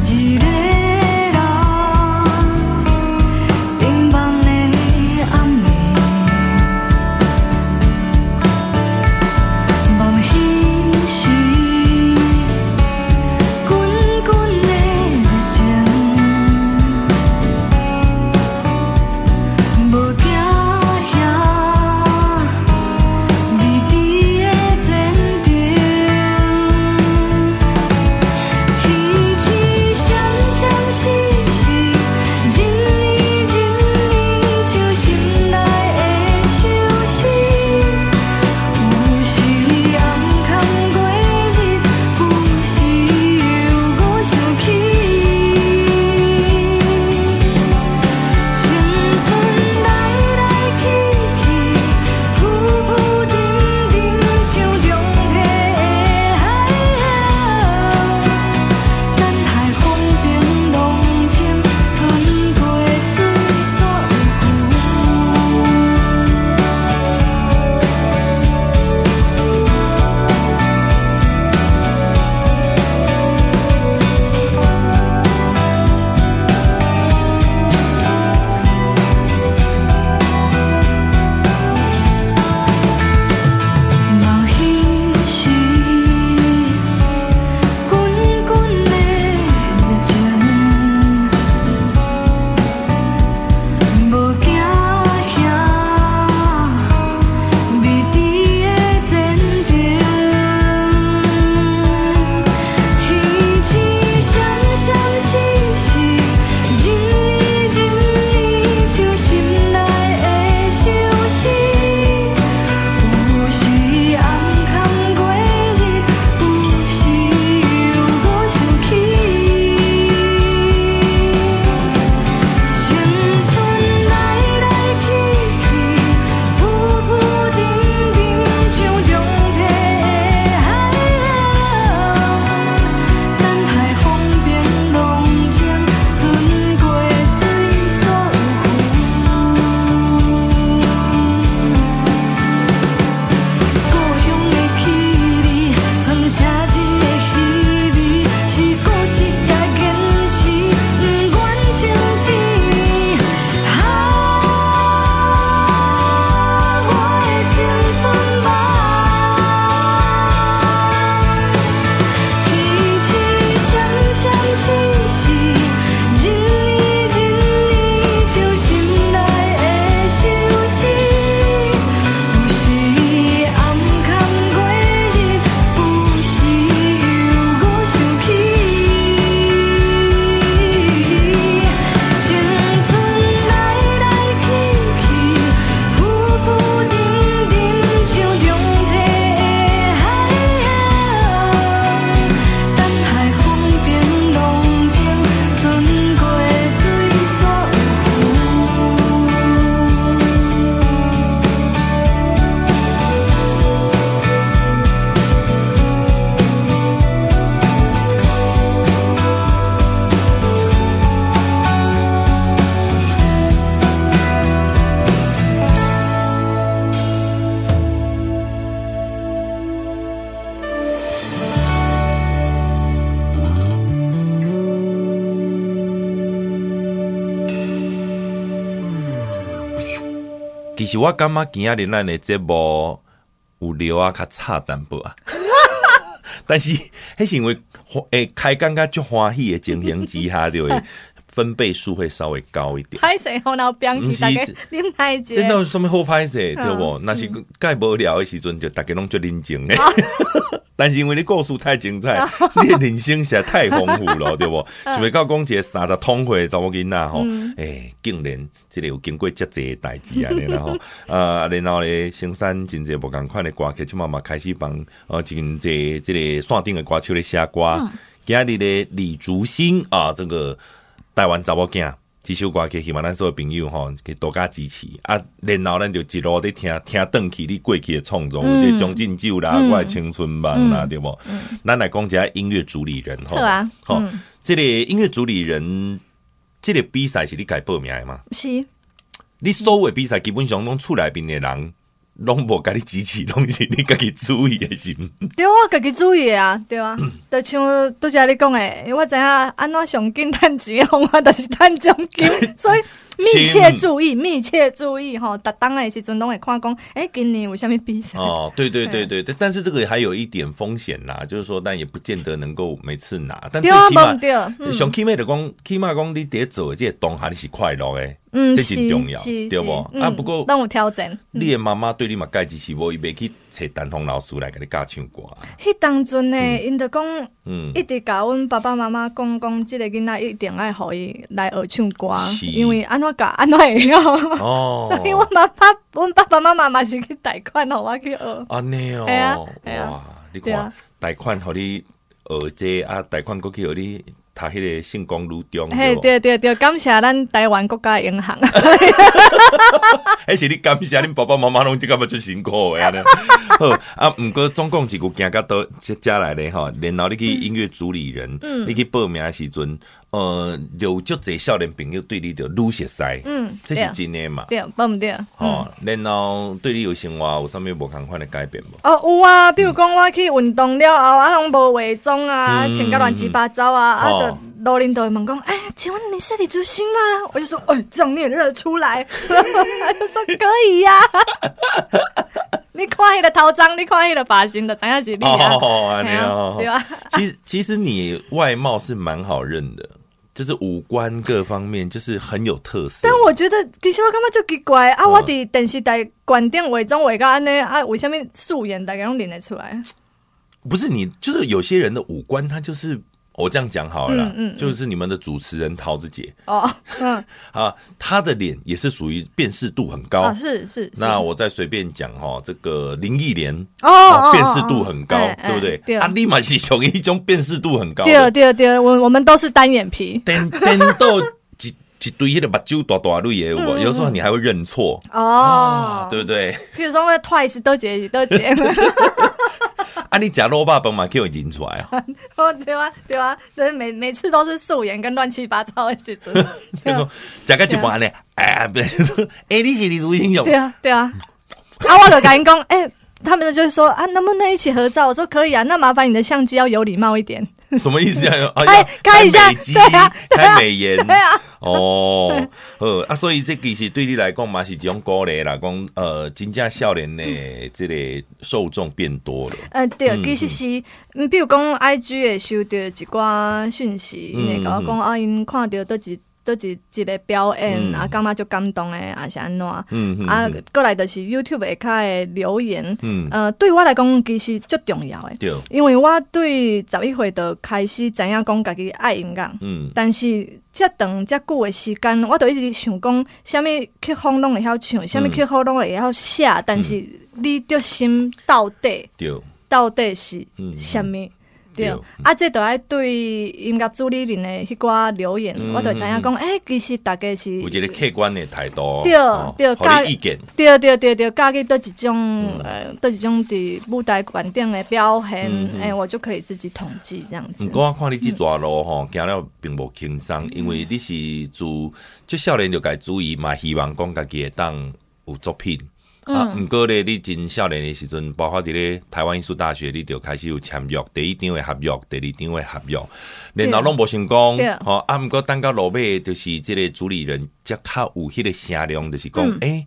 其实我感觉今仔日咱的节目有聊啊较差淡薄啊，但是迄是因为诶开讲甲足欢喜的情形之下，就会分贝数会稍微高一点。 歹势，后脑标题大家恁太一真的什么好歹势对不？那、嗯、是介无聊的时阵，就大家拢足认真的。但是因为你故事太精彩，你的人生实在太丰富了，对不？想要到讲一个三十通岁的查某囡仔吼，诶，竟然这个有经过遮济的代志安尼啦吼，呃，然后咧，生产真济无共款的歌曲，即嘛嘛开始帮呃真济这个线顶的歌手咧写歌。嗯、今日咧李竹新啊，这个台湾查某囝。这首歌曲希望咱所有朋友吼，可以多加支持啊！然后咱就一路咧听听转去你过去的创作，嗯、或者将进酒啦、嗯、我的青春梦啦，嗯、对不？嗯、咱来讲一下音乐主理人吼，好啊，吼、嗯，这个音乐主理人，这个比赛是你家报名的吗？ 是， 你所有的比赛基本上拢厝内边的人。拢无甲你支持，拢是你家己注意的是？ 对，我家己注意的啊，对啊，就像拄则你讲的，因为我知影安怎上紧趁钱，方法就是趁奖金，所以密切注意，密切注意吼，逐当的时阵拢会看讲，哎、欸，今年有啥物比赛？ 哦，对对对对对，但是这个还有一点风险啦，就是说，但也不见得能够每次拿，但最起码， 嗯、 上起码就讲，起码讲你伫做这个当下你是快乐的。嗯，这真重要，对不？ 嗯、 啊，不过让我挑战。 你的妈妈对你嘛介支持无？伊袂去找丹凤老师来给你教唱歌。 迄当阵呢，因就讲，嗯，一直甲阮爸爸妈妈讲讲，即、这个囡仔一定爱互伊来学唱歌，因为安怎教安怎会晓。哦，所以我妈妈，阮爸爸妈妈嘛是去贷款互我去学。 安尼哦， 系啊， 哇，你看贷款互你学这啊，贷款过去互你。读迄个圣公路中， 嘿，对对对，感谢咱台湾国家银行。 迄是你感谢恁爸爸妈妈拢即感觉最辛苦的安尼。好啊，毋过总共一句行到倒遮遮来咧吼，然后你去音乐主理人，嗯、你去报名的时阵，呃，有足侪少年朋友对你就愈熟悉，嗯，这是真的嘛？ 对，对毋对？ 哦，然后对你有生活有啥物无共款的改变无？ 哦，有啊，比如讲我去运动了后，啊，拢无化妆啊，穿甲乱七八糟啊，啊，就路人都会问讲，哎，请问你是李竹新吗？我就说，哎，这样你也认得出来？他就说可以呀、啊。你看迄个头鬃，你看迄个发型的，知影是你啊？ 哦，对啊， 对吧？ 其实其实你外貌是蛮好认的。就是五官各方面就是很有特色， 但我觉得其实我感觉就奇怪啊！我伫电视台观点伪装伪到安尼啊，为什么素颜大家拢认得出来？ 不是你，就是有些人的五官，他就是我这样讲好了啦，嗯嗯嗯，就是你们的主持人桃子姐哦，嗯啊，她的脸也是属于辨识度很高， 啊、是是是。 那我再随便讲哈，这个林忆莲哦，辨识度很高，哦哦哦、对不对？对啊，立马是属于一种辨识度很高的。 对对对，我我们都是单眼皮， 颠颠到一一堆那个目睭大大类的，嗯、有时候你还会认错哦、啊，对不对？ 譬如说那 Twice 都姐都姐。 啊！你吃肉霸饭嘛，叫你认出来啊！ 哦，对啊，对啊，对，每每次都是素颜跟乱七八糟的时阵。 食个一半呢，哎，别人说，哎，你是李竹英雄。 对啊，对啊。啊，我就跟你讲，哎，他们就说啊，能不能一起合照？我说可以啊，那麻烦你的相机要有礼貌一点。 什么意思啊？ 开开一下，对啊， 开美颜， 对啊。 哦，呃啊，所以这其实对你来讲嘛是一种鼓励啦，讲呃，真正少年的这个受众变多了。 呃，对，其实是，嗯，比如讲 I G 会收到一寡讯息，因为甲我讲啊，因看到倒一。倒一一个表演、嗯、啊，感觉就感动诶，还是安怎？嗯嗯、啊，过来就是 YouTube 下骹诶留言，嗯、呃，对我来讲其实最重要诶，对，因为我对十一岁就开始知影讲家己爱音乐，嗯，但是遮长遮久诶时间，我就一直想讲，啥物曲风拢会晓唱，啥物曲风拢会晓写，嗯、但是你的心到底，对，到底是啥物？嗯对，啊，这都爱对音乐主理人的迄寡留言，嗯、我就知影讲，诶、欸，其实大家是有一个客观的态度， 对、哦、对， 给你意见， 对对对对，加去倒一种、嗯、呃，倒一种伫舞台观点的表现，诶、嗯欸，我就可以自己统计这样子。 不过我看你这段路吼，行、嗯、了并无轻松，因为你是自就少年就该注意嘛，希望讲家己会当有作品。啊，毋过咧，你真少年的时阵，包括伫咧台湾艺术大学，你就开始有签约，第一张的合约，第二张的合约，然後攏無成功，吼啊，毋過等到落尾，就是即個主理人則較有迄個聲量，就是講，誒、嗯欸，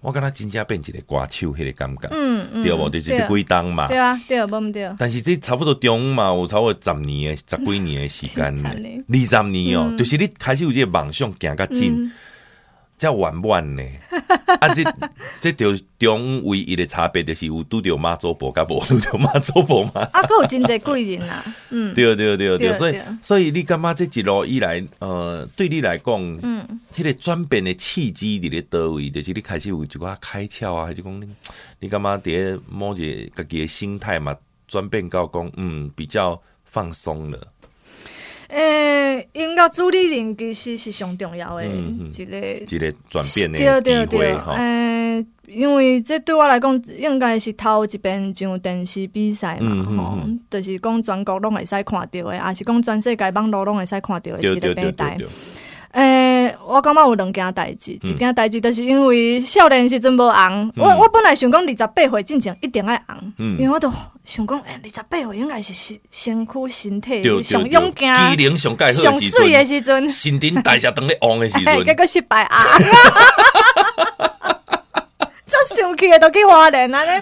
我感觉真正变一个歌手迄个感觉， 嗯嗯， 对无？就是这几档嘛， 对啊，对，无毋对。 但是这差不多中午嘛，有差不多十年的、十几年的时间，二十年哦、喔，嗯、就是你开始有这个梦想行较近。才圆满呢，啊！这这就中唯一的差别就是有拄着妈祖婆，甲无拄着妈祖婆嘛。 啊，佫有真侪贵人啊，嗯， 对对对对，所以所以你感觉这一路以来，呃，对你来讲，嗯，迄个转变的契机伫咧倒位，就是你开始有一寡开窍啊，还是讲你你感觉伫某一个家己的心态嘛，转变到讲，嗯，比较放松了。 诶，音乐主理人其实是上重要的一个一个转变的机会哈。 诶，因为这对我来讲，应该是头一遍上电视比赛嘛，吼，就是讲全国拢会使看到的，也是讲全世界网络拢会使看到的一个平台。诶、欸，我感觉有两件代志，一件代志就是因为少年时阵无红，我我本来想讲二十八岁进前一定爱红，嗯、因为我都想讲，诶、欸，二十八岁应该是身身躯身体上勇敢、 机能上介好上水的时阵， 新陈代谢当咧旺的时阵， 结果失败啊！就上去的都去花莲啊咧，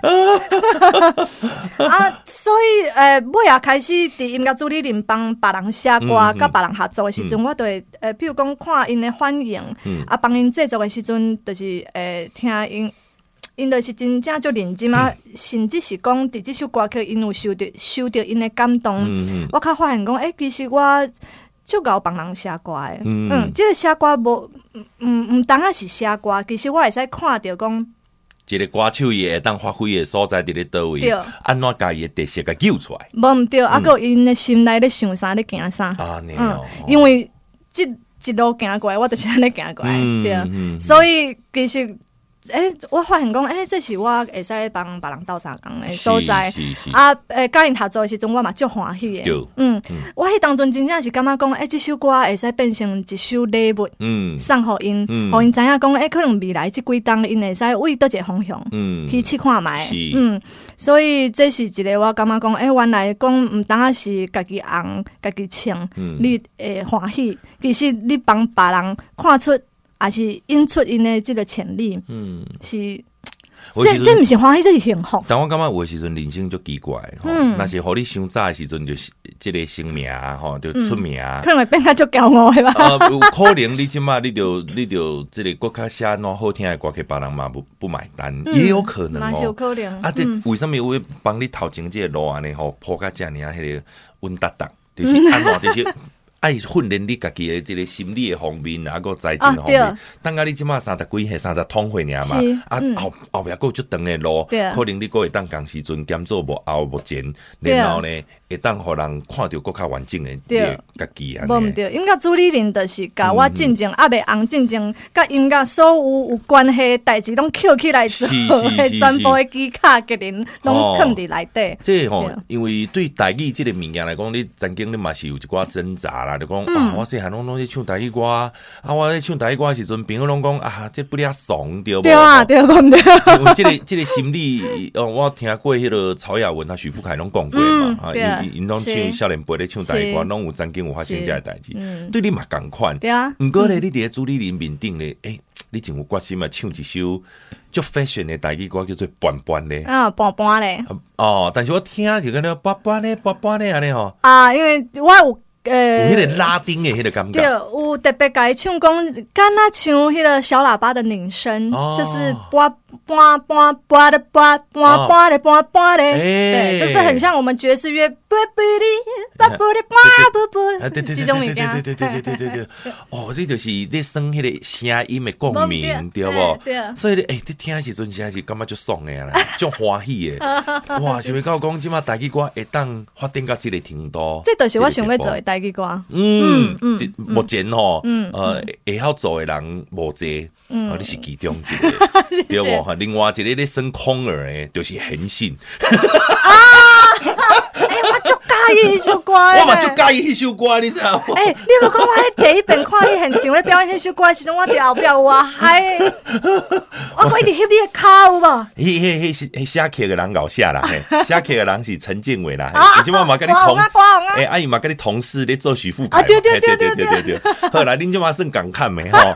啊，所以诶，尾也开始伫音乐主理人帮别人写歌，甲别人合作的时阵，我就会诶，比如讲看因的反应，啊，帮因制作的时阵，就是诶，听因，因就是真正就认真啊，甚至是讲伫这首歌曲，因有受到受到因的感动，我较发现讲，诶，其实我。就搞帮人写歌的，嗯，嗯这个写歌无，嗯，唔单啊是写歌，其实我会使看到讲， 一个歌手伊会当发挥的所在伫咧倒位，安怎家己的特色甲揪出来， 无毋对，啊，个因的心内咧想啥咧行啥， 啊， 嗯，因为即一路行过来，我就是安尼行过来，对，所以其实。诶、欸，我发现讲，诶、欸，这是我会使帮别人斗相共的所在。啊，诶，甲因合作的时阵，我嘛足欢喜的。嗯，嗯我迄当阵真正是感觉讲，诶、欸，这首歌会使变成一首礼物，嗯，送互因，互、嗯、因知影讲，诶、欸，可能未来这几档因会使为倒一个方向，嗯，去试看觅，嗯，所以这是一个我感觉讲，诶、欸，原来讲毋单啊是家己红，家己唱，嗯、你会欢喜，其实你帮别人看出。也是引出因的这个潜力，嗯，是，这这不是欢喜，这是幸福。 但我感觉有的时阵人生就奇怪，嗯，那是互你伤早的时阵就是这个声名吼，就出名， 嗯、可能会变较足骄傲的吧。 呃，有可能你即马你就你就这个国较写喏好听的歌曲，别人嘛不不买单，嗯、也有可能哦， 有可能。 啊，这、嗯、为什么会帮你头前这个路安尼吼铺甲遮尔啊？迄个稳达达，就是安怎就是。爱训练你家己的这个心理的方面，啊，个财政的方面。等下你即马三十几岁、三十通岁尔嘛，啊后后壁个足长的路，可能你个会当共时阵兼做无后目前，然后呢会当互人看到更较完整的家己啊。 无毋对，音乐主理人就是甲我进前啊未红进前，甲音乐所有有关系代志拢捡起来做，全部的机卡个人拢放伫内底。 这吼，因为对台语这个物件来讲，你曾经你嘛是有一寡挣扎啦。就讲、嗯、啊，我细汉拢拢咧唱台语歌啊，我咧唱台语歌时阵，朋友拢讲啊，这不了爽对无？ 对啊，对不对？ 因为这个这个心理，哦，我听过迄个曹雅文、他许富凯拢讲过嘛，啊，因因拢唱少年辈咧唱台语歌，拢有曾经有发生这个代志，嗯、对你嘛共款。 对啊， 毋过咧，你伫咧主理人面顶咧，诶、欸，你真有决心啊，唱一首足 fashion 的台语歌，叫做《半半》咧。 啊，半半咧。 哦，但是我听就跟那半半咧，半半咧安尼吼。 啊，因为我有。 呃，有迄个拉丁的迄个感觉， 对，有特别甲伊唱讲，敢若唱迄个小喇叭的铃声，哦、就是拨拨拨拨的拨拨拨的拨拨的，对，就是很像我们爵士乐，啵啵的啵啵的啵啵啵，这种物件， 对对对对对对对，哦，你就是你生迄个声音的共鸣，对不？对，所以你诶，你听的时阵实在是感觉足爽的啦，足欢喜的，哇，想要到讲即马台语歌会当发展到这个程度， 这就是我想要做的台语歌。 嗯嗯，目前吼，呃，会晓做的人无济，啊，你是其中一个，对不？哈，另外一个咧升空耳诶，就是恒信。 啊！哎，我足介意迄首歌， 我嘛足介意迄首歌，你知道无？ 哎，你无讲我喺第一遍看你现场咧表演迄首歌的时阵，我伫后壁有啊嗨，我可一直翕你的骹有无？ 迄迄迄迄写曲的人搞写啦，写曲的人是陈建伟啦，以前我嘛跟你同，哎，阿姨嘛跟你同事咧做许富凯， 啊对对对对对对对对，后来恁即嘛算共看没吼？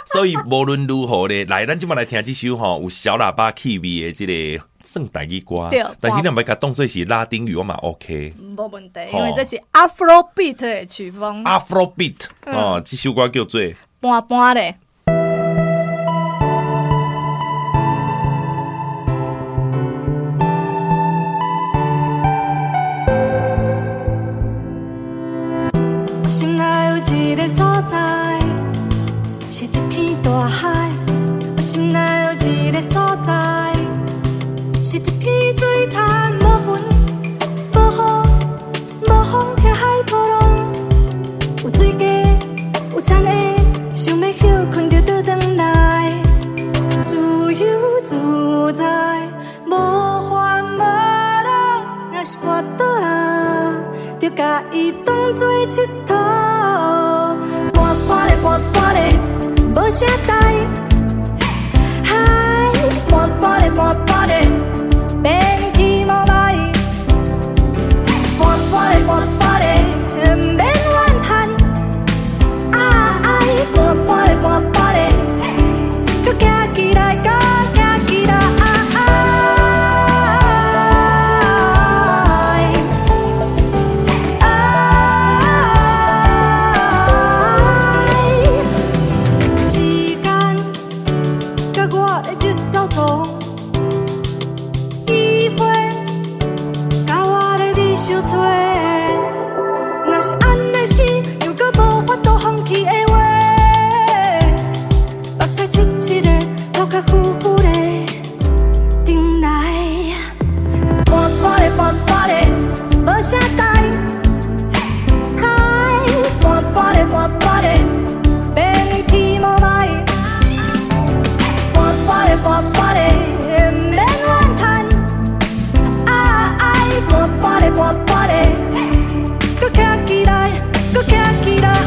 所以无论如何咧，来，咱即摆来听这首吼有小喇叭气味的这个算台语歌，但是你唔要甲当做是拉丁语，我嘛 OK， 无问题，因为这是 Afrobeat 的曲风。 Afrobeat 哦，这首歌叫做半半的。 心内有一个所在，是一片大海。我心内有一个所在，是一片水田，无云无雨，无风听海波浪。有水鸡，有田的，想要休困就倒转来，自由自在，无烦无恼。若是跋倒啊，就甲伊当作佚佗。半半的半半的，无啥代。嗨，半半的半半的，变去无赖。半半的半半的，免怨叹。啊爱，半半的半半的，搁行起来，搁行起来。若是安尼是，又搁无法度放弃的话，目屎七七的，头壳呼呼的，顶来。半半的半半的，无啥代。嗨，半半的半半的，变去无赖。半半的半半的，免怨叹。啊爱，半半的半半的。搁行起来，搁行起来，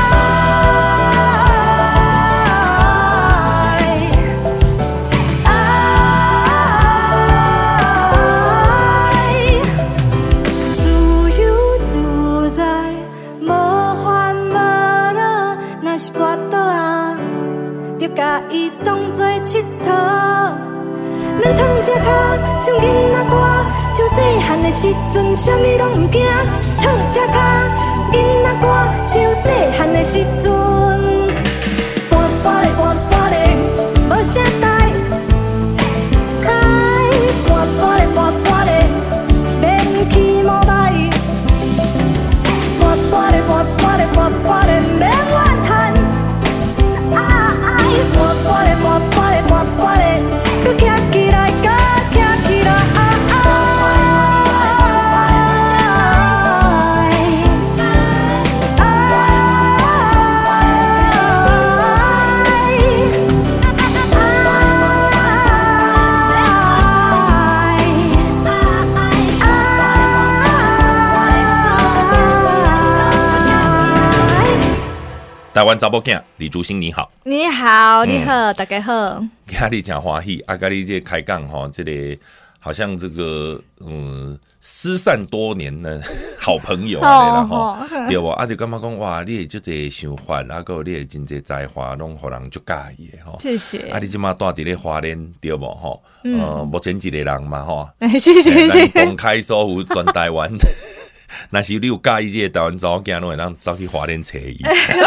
自由自在，无烦无恼。若是跋倒啊，就甲伊当作佚佗。咱躺只脚，像囡仔大，像细汉的时阵，啥物拢毋惊。躺只脚，囡仔大，像细汉的时阵。半半的半半的，无啥代。嗨，半半的半半的，免去无赖。半半的半半的半半的，免怨叹。啊爱，半半的半半的半半的，搁行起来，搁行起来。 台湾查某囝李竹兴你好， 你好，你好，嗯、大家好。 今日真欢喜，啊，跟你这开讲哈，这个好像这个嗯失散多年的好朋友啊，吼，对不？啊，就感觉讲哇，你就这想法，啊，个你真这才华，拢互人就介意的吼。 谢谢。 啊，你即马住伫咧花莲对不？吼，呃，目前一个人嘛，吼。 谢谢谢谢。 公开所有全台湾。若是你有介意这个台湾查某囝，拢会当走去花莲找伊。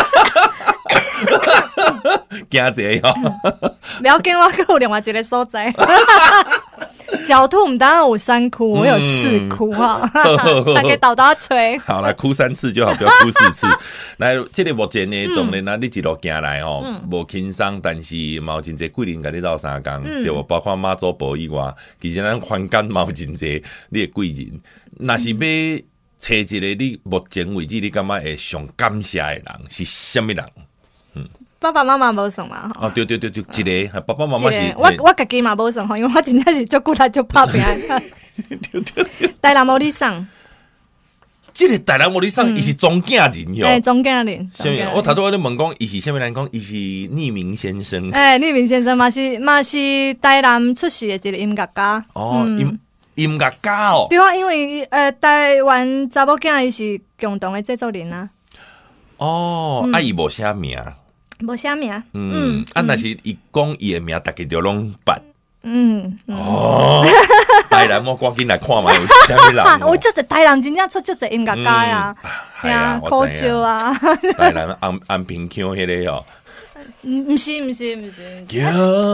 惊这哦！ 不要紧，我还有另外一个所在。狡兔唔当然有三窟，我有四窟哈，大家倒倒吹。 好，来哭三次就好，不要哭四次。来，这个目前呢，当然啦，你一路行来吼，无轻松，但是嘛有真侪贵人甲你斗相共，对无？包括妈祖婆以外，其实咱环间嘛有真侪你的贵人。若是要找一个你目前为止你感觉会上感谢的人是什么人？嗯。 爸爸妈妈无算嘛吼。 哦，对对对对，一个爸爸妈妈是。 我我家己嘛无算吼，因为我真正是足久来足拍拼。 对对对。 台南无你送。 这个台南无你送，伊是中囝人哟。 哎，中囝人。 什么？我头拄我咧问讲，伊是啥物人讲？伊是匿名先生。 哎，匿名先生嘛是嘛是台南出世的一个音乐家。 哦，音音乐家哦。 对啊，因为呃，台湾查某囝伊是共同的制作人啊。 哦，啊伊无写名。 无啥名。 嗯，啊，若是伊讲伊的名，大家就拢捌。 嗯， 哦，台南我赶紧来看嘛，有啥物人？ 有足侪台南真正出足侪音乐家啊， 系啊， 柯照啊， 台南安安平腔迄个哦， 唔唔是唔是唔是， 行，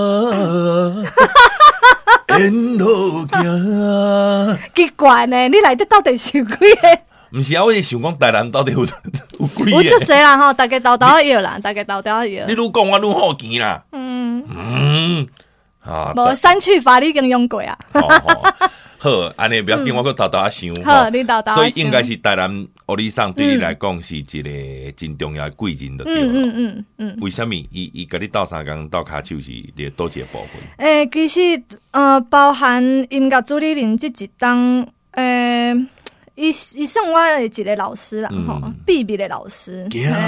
沿路行， 奇怪呢，你内底到底是几个？ 毋是啊，我是想讲台南到底有有几个？ 有足侪啦吼，大家豆豆摇啦，大家豆豆摇。 你愈讲我愈好奇啦。 嗯嗯，啊， 无删去法你已经用过啊。 好好好，安尼不要紧，我搁豆豆仔想。 好，你豆豆。 所以应该是台南欧里桑对你来讲是一个真重要的贵人的对了。 嗯嗯嗯。 为什么伊伊甲你斗三工斗骹手是你倒一个部分？ 诶，其实呃，包含音乐主理人即一档诶。伊伊算我的一个老师啦，吼、嗯，秘密的老师。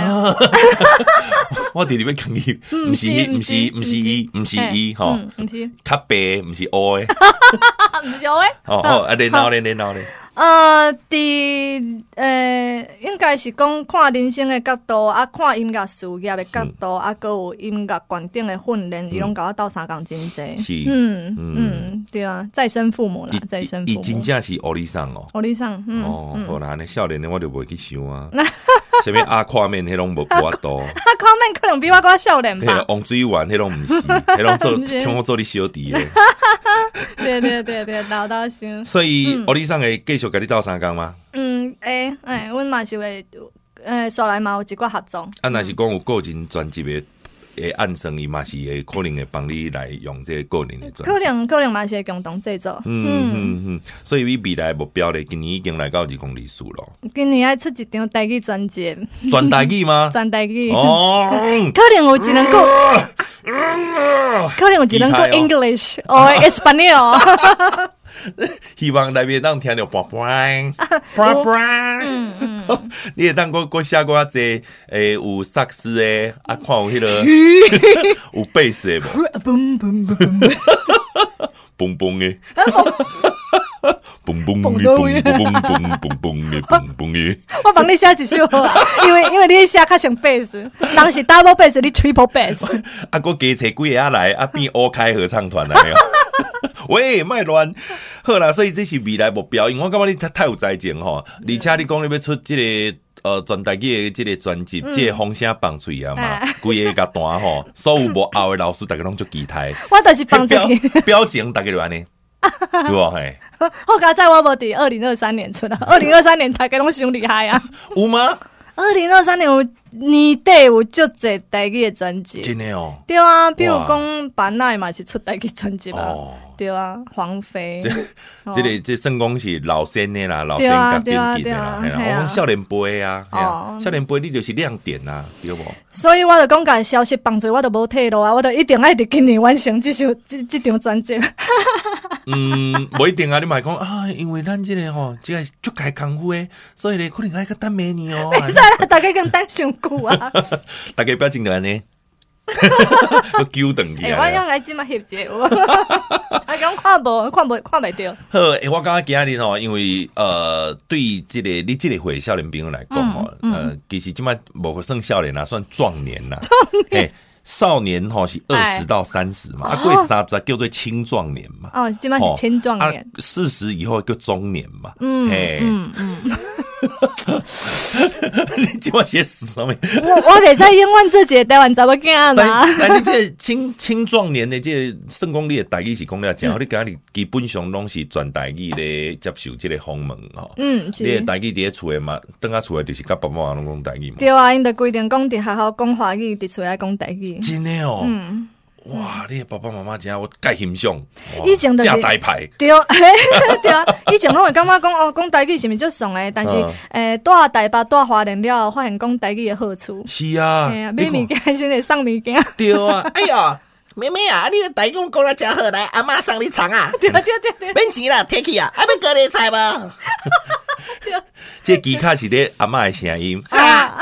我直直要讲伊，毋是伊，毋是毋是伊，毋是伊，吼， 毋是， 较白，毋是乌的， 毋是乌的。 哦好，啊，然后咧，然后咧。 呃，伫呃，应该是讲看人生的角度，啊，看音乐事业的角度，啊，搁有音乐观点的训练，伊拢甲我斗相共真济。 是， 嗯嗯，对啊，再生父母啦，再生父母。 伊真正是欧里桑哦， 欧里桑，嗯， 哦，好啦，安尼少年的我就袂去想啊。什么阿跨面迄拢无我多， 阿跨面可能比我搁少年吧。 王水丸迄拢毋是，迄拢做听我做你小弟诶。 对对对对，老大想。 所以欧里桑会继续甲你斗相共吗？ 嗯，诶诶，阮嘛是会，诶，后来嘛有一寡合作。 啊，若是讲有个人专辑的。诶，暗生伊嘛是会可能会帮你来用这个个人的专辑， 可能可能嘛是会共同制作。 嗯嗯嗯，所以伊未来目标咧，今年已经来到二公里数咯。 今年爱出一张台语专辑， 专台语吗？ 专台语哦， 可能有一两句，可能有一两句 English 或 Espanol。 希望内面当听到啵啵啵啵，你会当我我写过这诶有萨克斯诶，啊看有迄个有贝斯诶无？嘣嘣嘣嘣嘣嘣诶，嘣嘣嘣嘣嘣嘣嘣嘣诶，嘣嘣诶。 我帮你写一首啊，因为因为你写较像贝斯，人是 double bass， 你 triple bass。 啊，我加找几个仔来，啊变乌开合唱团来哦。喂，卖乱，好啦，所以这是未来目标，因为我感觉你太太有才情吼，而且你讲你要出这个呃专台语的这个专辑，这个风声放出啊嘛，规个甲单吼，所有无后的老师大家拢足期待， 我就是放出去， 表情大家就安尼，对无嘿？ 好佳在我无伫二零二三年出啦，二零二三年大家拢伤厉害啊， 有吗？ 二零二三年有年底有足侪台语的专辑， 真的哦， 对啊，比如讲班奈嘛是出台语专辑啊。对啊，黄飞， 这这个这算讲是老先的啦，老先甲顶级的啦，我讲少年杯啊，少年杯你就是亮点啊，对不？ 所以我就讲甲消息放出，我就无退路啊，我就一定爱伫今年完成这首这这张专辑。 嗯，不一定啊，你嘛讲啊，因为咱这个吼，这个足该功夫诶，所以咧可能爱去等明年哦。 会使啦，大家跟等上久啊。 大家表情就安尼。我揪断去。 哎，我用来即马翕者，啊，讲看无，看无，看袂到。 好，欸、我感觉今日吼，因为呃，对这个你这个会少年朋友来讲吼，嗯嗯、呃，其实即马无算少年啦，算壮年啦。壮年。欸少年吼是二十到三十嘛，啊过三十叫做青壮年嘛。 哦，基本上是青壮年。 四十以后叫中年嘛。 嗯嗯嗯。 你今晚写死什么？ 我我得在冤枉这节台湾怎么干啦？ 但你这青青壮年的这成功你的台语是讲了讲，你讲你基本上拢是全台语咧接受这个访问吼。嗯，你的台语伫咧厝诶嘛，等下厝诶就是甲爸爸妈妈拢讲台语嘛。 对啊，因得规定讲伫学校讲华语，伫厝诶讲台语。 真的哦。嗯。哇！你的爸爸妈妈真我介欣赏， 以前就是正台牌， 对，对啊，以前拢会感觉讲哦，讲台语是毋是足爽诶？但是诶，住台北、住花莲了，发现讲台语诶好处。 是啊， 哎呀，买物件先会送物件。 对啊， 哎呀，妹妹啊，你的台语讲得真好，来，阿妈送你尝啊。 对对对对， 免钱啦，摕去啊，还要割你菜无？ 这机卡是咧阿嬷的声音。 啊！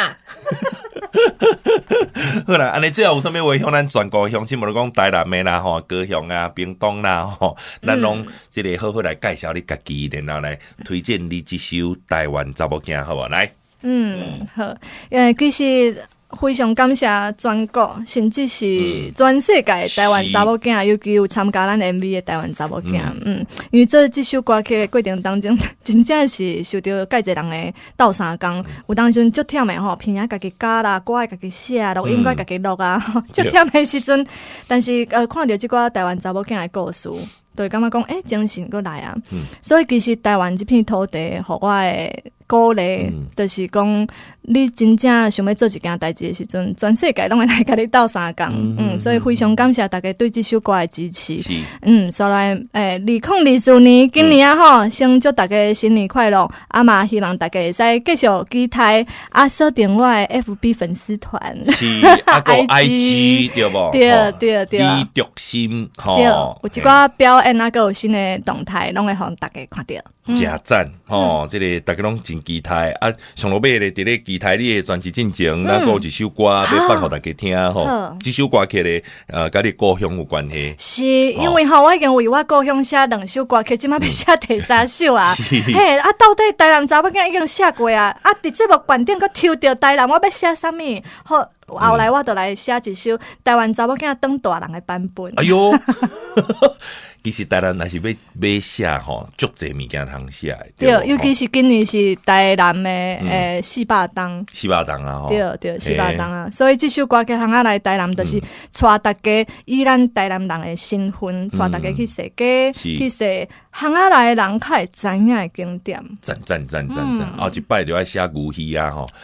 好啦，安尼最后有啥物话向咱全国乡亲，无论讲台南的啦、吼高雄啊、屏东啦、吼，咱拢即个好好来介绍你家己，然后来推荐你这首台湾查某囝，好无？来， 嗯，好，呃，其实。 非常感谢全国，甚至是全世界的台湾查某囝，尤其有参加咱 M V 的台湾查某囝，嗯，因为做这首歌曲的过程当中，真正是受到介侪人的斗相共，有当时足忝的吼，片仔家己加啦，歌家己写，录音歌家己录啊，足忝的时阵，但是呃，看到即个台湾查某囝的故事。对，感觉讲，诶、欸，精神过来啊！嗯、所以其实台湾这片土地，互我的鼓励，嗯、就是讲，你真正想要做一件代志的时阵，全世界拢会来甲你斗相共。嗯, 嗯，所以非常感谢大家对这首歌的支持。嗯，所以诶，二零二四年今年啊吼，先祝大家新年快乐！啊嘛，希望大家会使继续期待啊，锁定我的 F B 粉丝团， 是啊个 I G 对不？ 对对对， 李竹心吼， 对，有一寡表演啊，个有新的动态，拢会互大家看到。 真赞吼！即个大家拢真期待啊！上落尾咧，伫咧期待你的专辑进前，咱有一首歌要放互大家听吼。这首歌曲咧，呃，甲你故乡有关系。 是因为吼，我已经为我故乡写两首歌曲，即马要写第三首啊。嘿，啊，到底台南查某囝已经写过啊？啊，伫节目观点佫抽到台南，我要写啥物？好。后来我就来写一首台湾查某囝当大人的版本。 哎呦，其实台南若是要要写吼，足侪物件通写。 对，尤其是今年是台南的诶四百档， 四百档啊， 对对，四百档啊。所以这首歌曲行啊来台南，就是带大家以咱台南人的身份，带大家去踅街，去踅行啊来的人较会知影的景点。 赞赞赞赞赞！后一摆就要写牛戏啊吼。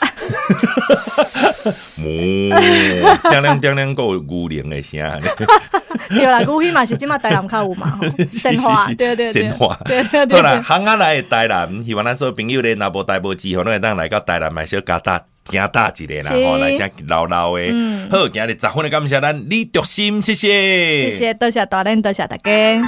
呜，叮铃叮铃，有牛铃的声。 对啦，牛戏嘛是即马台南较有嘛，神话，对对对， 神话， 对对对。 好啦，行啊来台南，希望咱所有朋友咧，若无台无志，吼，拢会当来到台南买小加搭。行搭一个啦，吼，来遮老老的。嗯、好，今日十分的感谢咱李竹心，谢谢， 谢谢，多谢大人，多谢大家。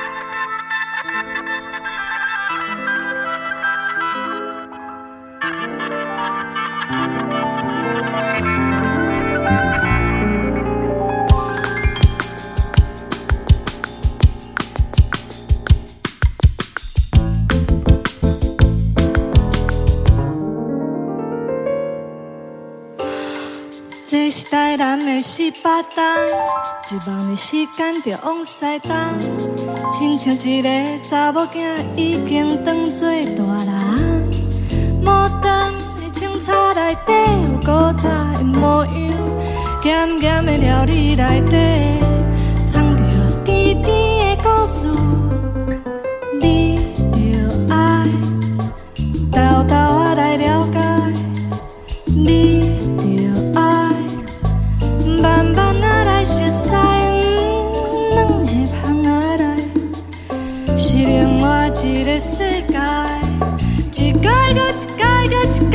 这是台南的四百档，一万年时间就往西东，亲像一个查某囝已经当做大人。摩登的清茶内底有古早的模样，咸咸的料理内底藏着甜甜的故事。你着爱豆豆仔来了解，你。慢慢啊来熟悉，软入行啊来，是另外一个世界，一界搁一界搁一界。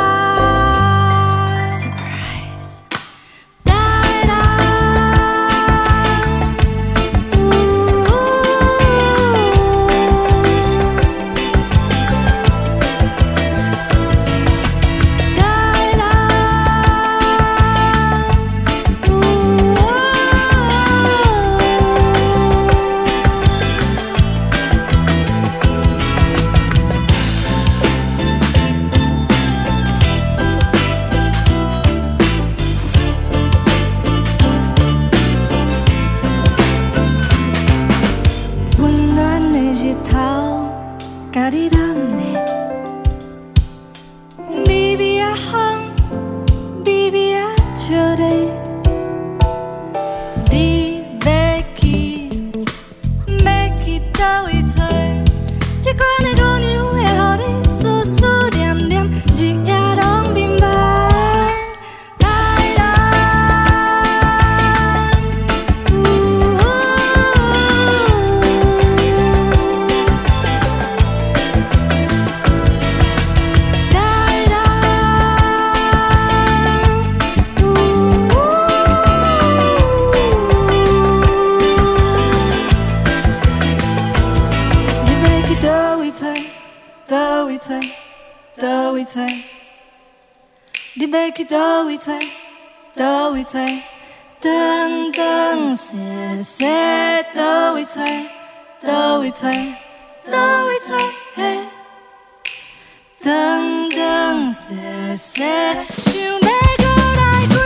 你要去倒位找，倒位找，长长细细，倒位找，倒位找，倒位找，嘿，长长细细，想要过来归。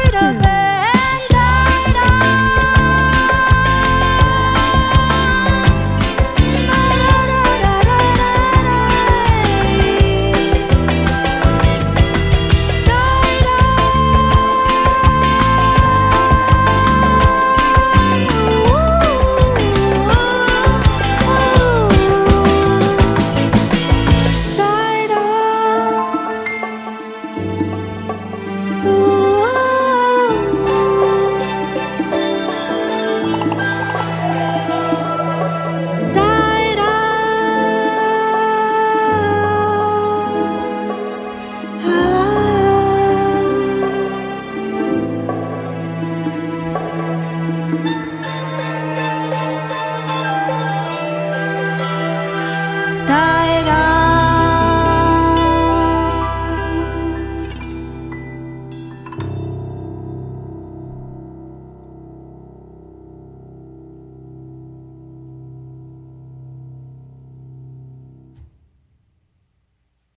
大